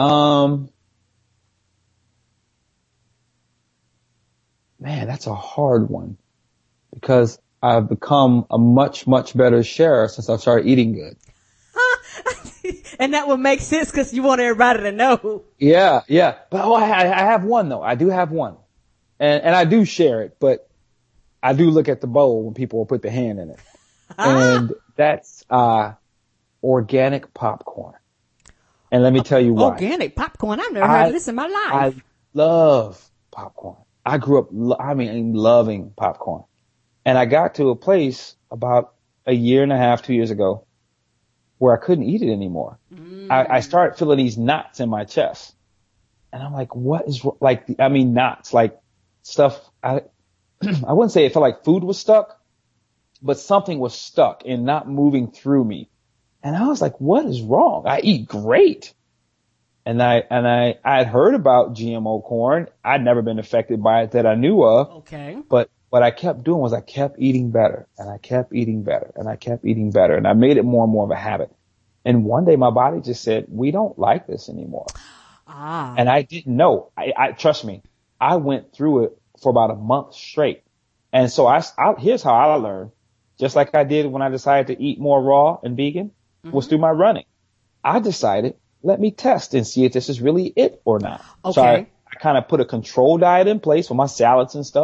Man, that's a hard one, because I've become a much, much better sharer since I started eating good. And that would make sense because you want everybody to know. Yeah. But I have one though. I do have one. And I do share it, but I do look at the bowl when people will put their hand in it. And that's, organic popcorn. And let me tell you why. Organic popcorn? I've never heard of this in my life. I love popcorn. I grew up, loving popcorn. And I got to a place about a year and a half, 2 years ago, where I couldn't eat it anymore. I started feeling these knots in my chest. And I'm like, what is, knots, like stuff, I wouldn't say it felt like food was stuck, but something was stuck and not moving through me. And I was like, what is wrong? I eat great. And I had heard about GMO corn. I'd never been affected by it that I knew of. Okay. But what I kept doing was I kept eating better, and I kept eating better, and I kept eating better. And I made it more and more of a habit. And one day my body just said, we don't like this anymore. And I didn't know. I trust me, I went through it for about a month straight. And so here's how I learned, just like I did when I decided to eat more raw and vegan, was through my running. I decided, let me test and see if this is really it or not. Okay. So I kind of put a control diet in place for my salads and stuff.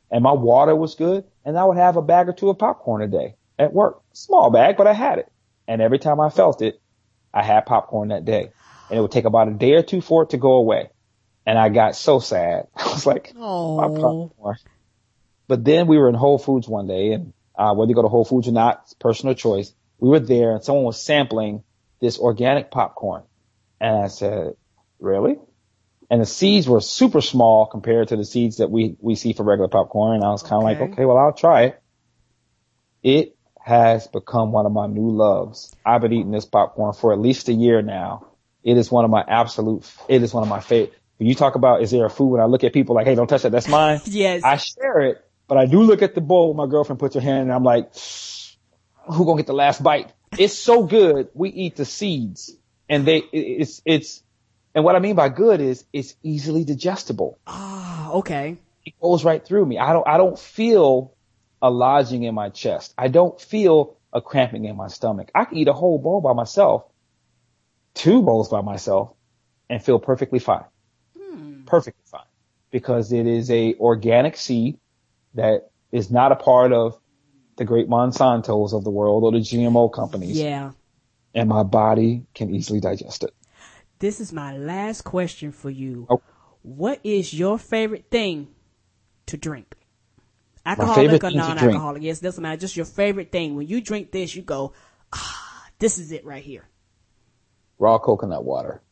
and my water was good, and I would have a bag or two of popcorn a day at work. Small bag, but I had it. And every time I felt it, I had popcorn that day. And it would take about a day or two for it to go away. And I got so sad. I was like, my popcorn. But then we were in Whole Foods one day, and whether you go to Whole Foods or not, it's personal choice. We were there, and someone was sampling this organic popcorn. And I said, really? And the seeds were super small compared to the seeds that we see for regular popcorn. And I was kind of like, okay, well, I'll try it. It has become one of my new loves. I've been eating this popcorn for at least a year now. It is one of my favorite. When you talk about, is there a food, when I look at people like, hey, don't touch that, that's mine. Yes. I share it, but I do look at the bowl. My girlfriend puts her hand and I'm like, who gonna get the last bite? It's so good. We eat the seeds, and and what I mean by good is it's easily digestible. Ah, okay. It goes right through me. I don't feel a lodging in my chest. I don't feel a cramping in my stomach. I can eat a whole bowl by myself, 2 bowls by myself, and feel perfectly fine. Perfectly fine. Because it is a organic seed that is not a part of the great Monsantos of the world or the GMO companies. Yeah. And my body can easily digest it. This is my last question for you. Oh. What is your favorite thing to drink? My Alcoholic favorite or thing to non-alcoholic? Yes, doesn't matter. Just your favorite thing. When you drink this, you go, this is it right here. Raw coconut water.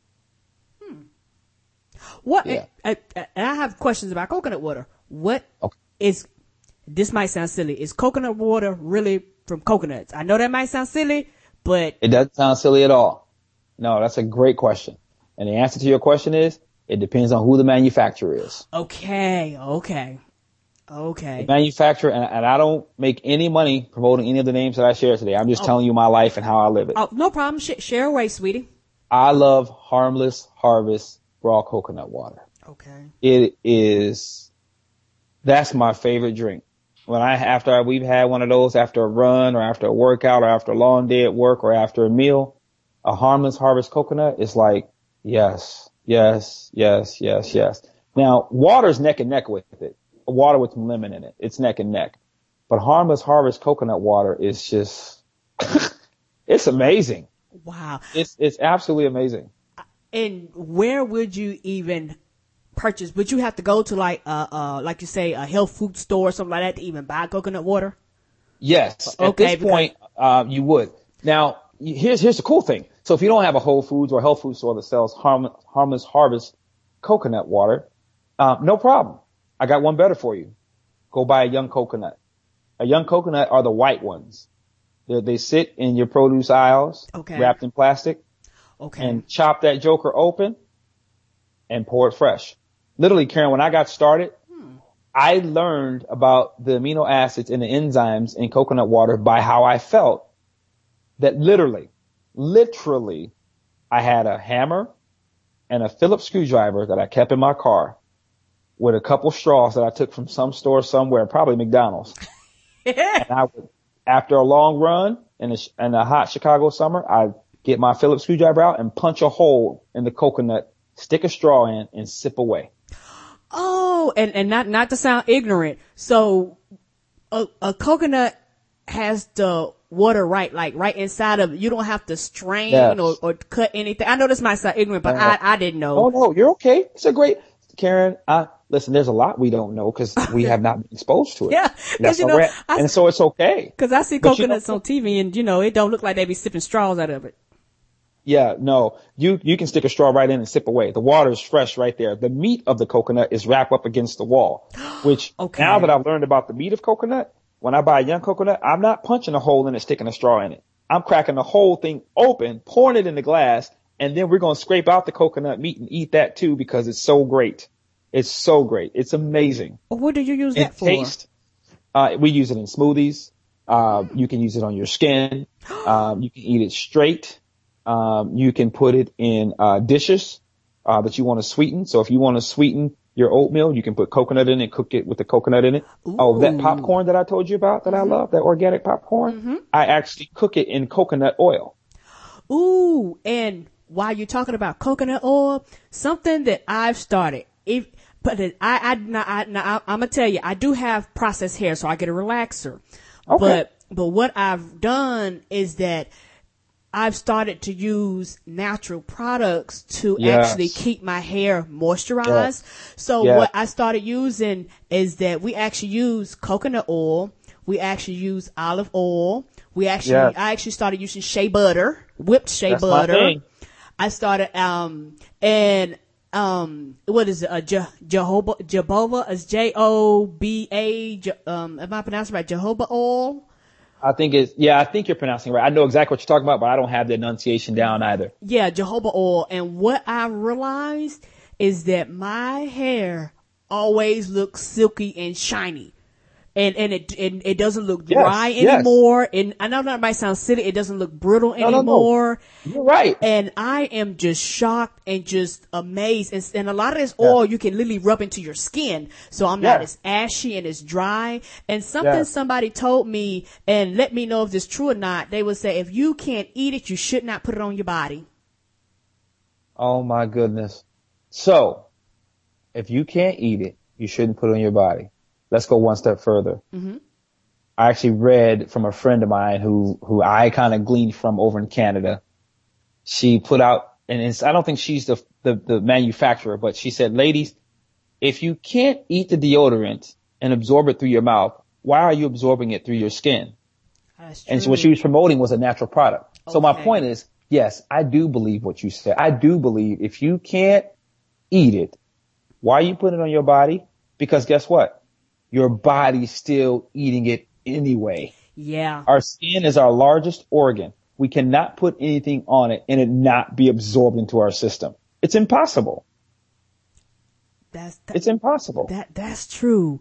What? Yeah. And I have questions about coconut water. What is, this might sound silly, is coconut water really from coconuts? I know that might sound silly, but. It doesn't sound silly at all. No, that's a great question. And the answer to your question is, it depends on who the manufacturer is. Okay. The manufacturer, and I don't make any money promoting any of the names that I share today. I'm just telling you my life and how I live it. Oh, no problem. Share away, sweetie. I love Harmless Harvest raw coconut water. Okay. That's my favorite drink. After we've had one of those after a run or after a workout or after a long day at work or after a meal, a Harmless Harvest coconut is like, yes. Now, water's neck and neck with it. Water with some lemon in it. It's neck and neck. But Harmless Harvest coconut water is just, it's amazing. Wow. It's absolutely amazing. And where would you even purchase? Would you have to go to like you say, a health food store or something like that to even buy coconut water? Yes. At this point, you would. Now, here's the cool thing. So if you don't have a Whole Foods or a health food store that sells Harmless Harvest coconut water, no problem. I got one better for you. Go buy a young coconut. A young coconut are the white ones. They sit in your produce aisles, wrapped in plastic. Okay. And chop that joker open and pour it fresh. Literally, Karen, when I got started, I learned about the amino acids and the enzymes in coconut water by how I felt. That literally, I had a hammer and a Phillips screwdriver that I kept in my car with a couple straws that I took from some store somewhere, probably McDonald's. And I would, after a long run in a hot Chicago summer, I'd get my Phillips screwdriver out and punch a hole in the coconut, stick a straw in, and sip away. Oh, and not to sound ignorant. So a coconut has the water right inside of it. You don't have to strain or cut anything. I know this might sound ignorant, but I didn't know. Oh, no, you're okay. It's a great, Karen, listen, there's a lot we don't know because we have not been exposed to it. Yeah. That's where we're at. And so it's okay. Cause I see coconuts on TV and, it don't look like they be sipping straws out of it. Yeah, no, you can stick a straw right in and sip away. The water is fresh right there. The meat of the coconut is wrapped up against the wall, which now that I've learned about the meat of coconut, when I buy a young coconut, I'm not punching a hole in it, sticking a straw in it. I'm cracking the whole thing open, pouring it in the glass, and then we're going to scrape out the coconut meat and eat that too because it's so great. It's so great. It's amazing. What do you use that for? Taste. We use it in smoothies. You can use it on your skin. You can eat it straight. You can put it in dishes that you want to sweeten. So if you want to sweeten your oatmeal, you can put coconut in it, cook it with the coconut in it. Ooh. Oh, that popcorn that I told you about that I love, that organic popcorn, I actually cook it in coconut oil. Ooh, and while you're talking about coconut oil, something that I've started, But I'm gonna tell you, I do have processed hair, so I get a relaxer. Okay. But what I've done is that I've started to use natural products to Yes. actually keep my hair moisturized. Yes. So Yes. what I started using is that we actually use coconut oil. We actually use olive oil. Yes. I actually started using shea butter, whipped shea That's my butter. thing. I started, what is it? Jojoba is Joba, am I pronouncing it right? Jojoba oil? I think you're pronouncing it right. I know exactly what you're talking about, but I don't have the enunciation down either. Yeah, jojoba oil. And what I realized is that my hair always looks silky and shiny. And it doesn't look dry anymore. And I know that might sound silly. It doesn't look brittle anymore. No. You're right. And I am just shocked and just amazed. And a lot of this oil you can literally rub into your skin. So I'm not as ashy and as dry. And something somebody told me, and let me know if this is true or not, they would say, if you can't eat it, you should not put it on your body. Oh my goodness. So, if you can't eat it, you shouldn't put it on your body. Let's go one step further. Mm-hmm. I actually read from a friend of mine who I kind of gleaned from over in Canada. She put out, and I don't think she's the manufacturer, but she said, ladies, if you can't eat the deodorant and absorb it through your mouth, why are you absorbing it through your skin? That's true. And so what she was promoting was a natural product. Okay. So my point is, yes, I do believe what you said. I do believe if you can't eat it, why are you putting it on your body? Because guess what? Your body's still eating it anyway. Yeah. Our skin is our largest organ. We cannot put anything on it and it not be absorbed into our system. It's impossible. It's impossible. That's true.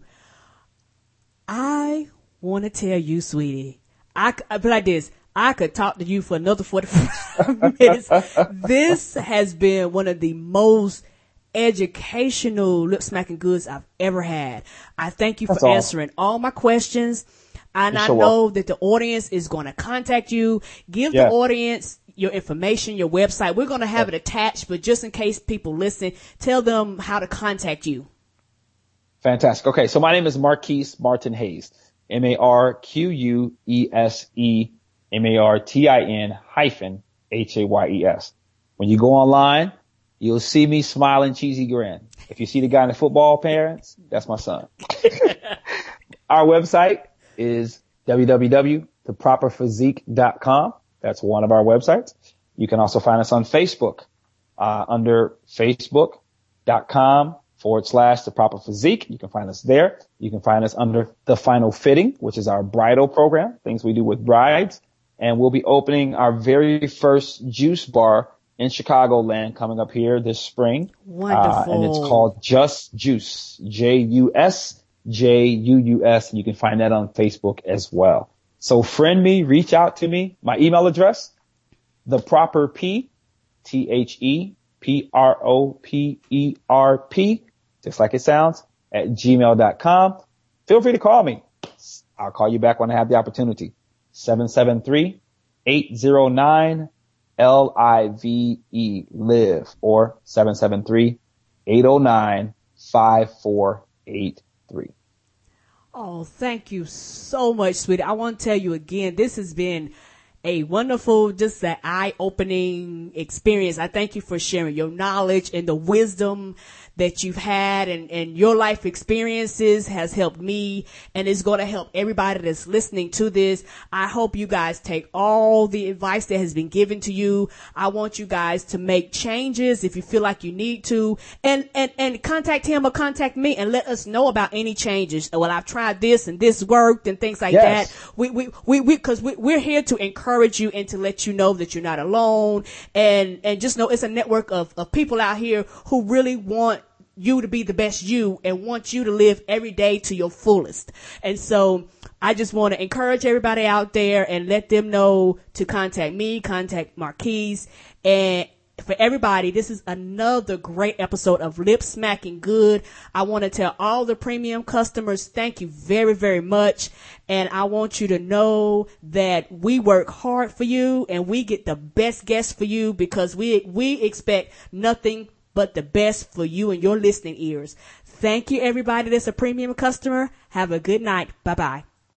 I want to tell you, sweetie, but like this, I could talk to you for another 45 minutes. This has been one of the most educational lip smacking goods I've ever had. I thank you for answering all my questions. And I know that the audience is going to contact you. Give the audience your information, your website. We're going to have it attached, but just in case people listen, tell them how to contact you. Fantastic. Okay. So my name is Marquise Martin Hayes. MarqueseMartin-Hayes. When you go online, you'll see me smiling cheesy grin. If you see the guy in the football pants, that's my son. Our website is www.theproperphysique.com. That's one of our websites. You can also find us on Facebook, under facebook.com/theproperphysique. You can find us there. You can find us under The Final Fitting, which is our bridal program, things we do with brides. And we'll be opening our very first juice bar in Chicagoland coming up here this spring. Wonderful. And it's called Just Juice, JUSJUUS. And you can find that on Facebook as well. So friend me, reach out to me. My email address, theproperp, TheProperP, just like it sounds, at gmail.com. Feel free to call me. I'll call you back when I have the opportunity. 773-809 LIVE, or 773-809-5483. Oh, thank you so much, sweetie. I want to tell you again, this has been a wonderful, just an eye-opening experience. I thank you for sharing your knowledge and the wisdom that you've had, and your life experiences has helped me, and it's going to help everybody that's listening to this. I hope you guys take all the advice that has been given to you. I want you guys to make changes if you feel like you need to, and contact him or contact me and let us know about any changes. Well, I've tried this and this worked and things like that. Cause we're here to encourage you and to let you know that you're not alone, and just know it's a network of people out here who really want you to be the best you and want you to live every day to your fullest. And so I just want to encourage everybody out there and let them know to contact me, contact Marquise. And for everybody, this is another great episode of Lip Smacking Good. I want to tell all the premium customers, thank you very, very much. And I want you to know that we work hard for you and we get the best guests for you, because we expect nothing but the best for you and your listening ears. Thank you, everybody that's a premium customer. Have a good night. Bye-bye.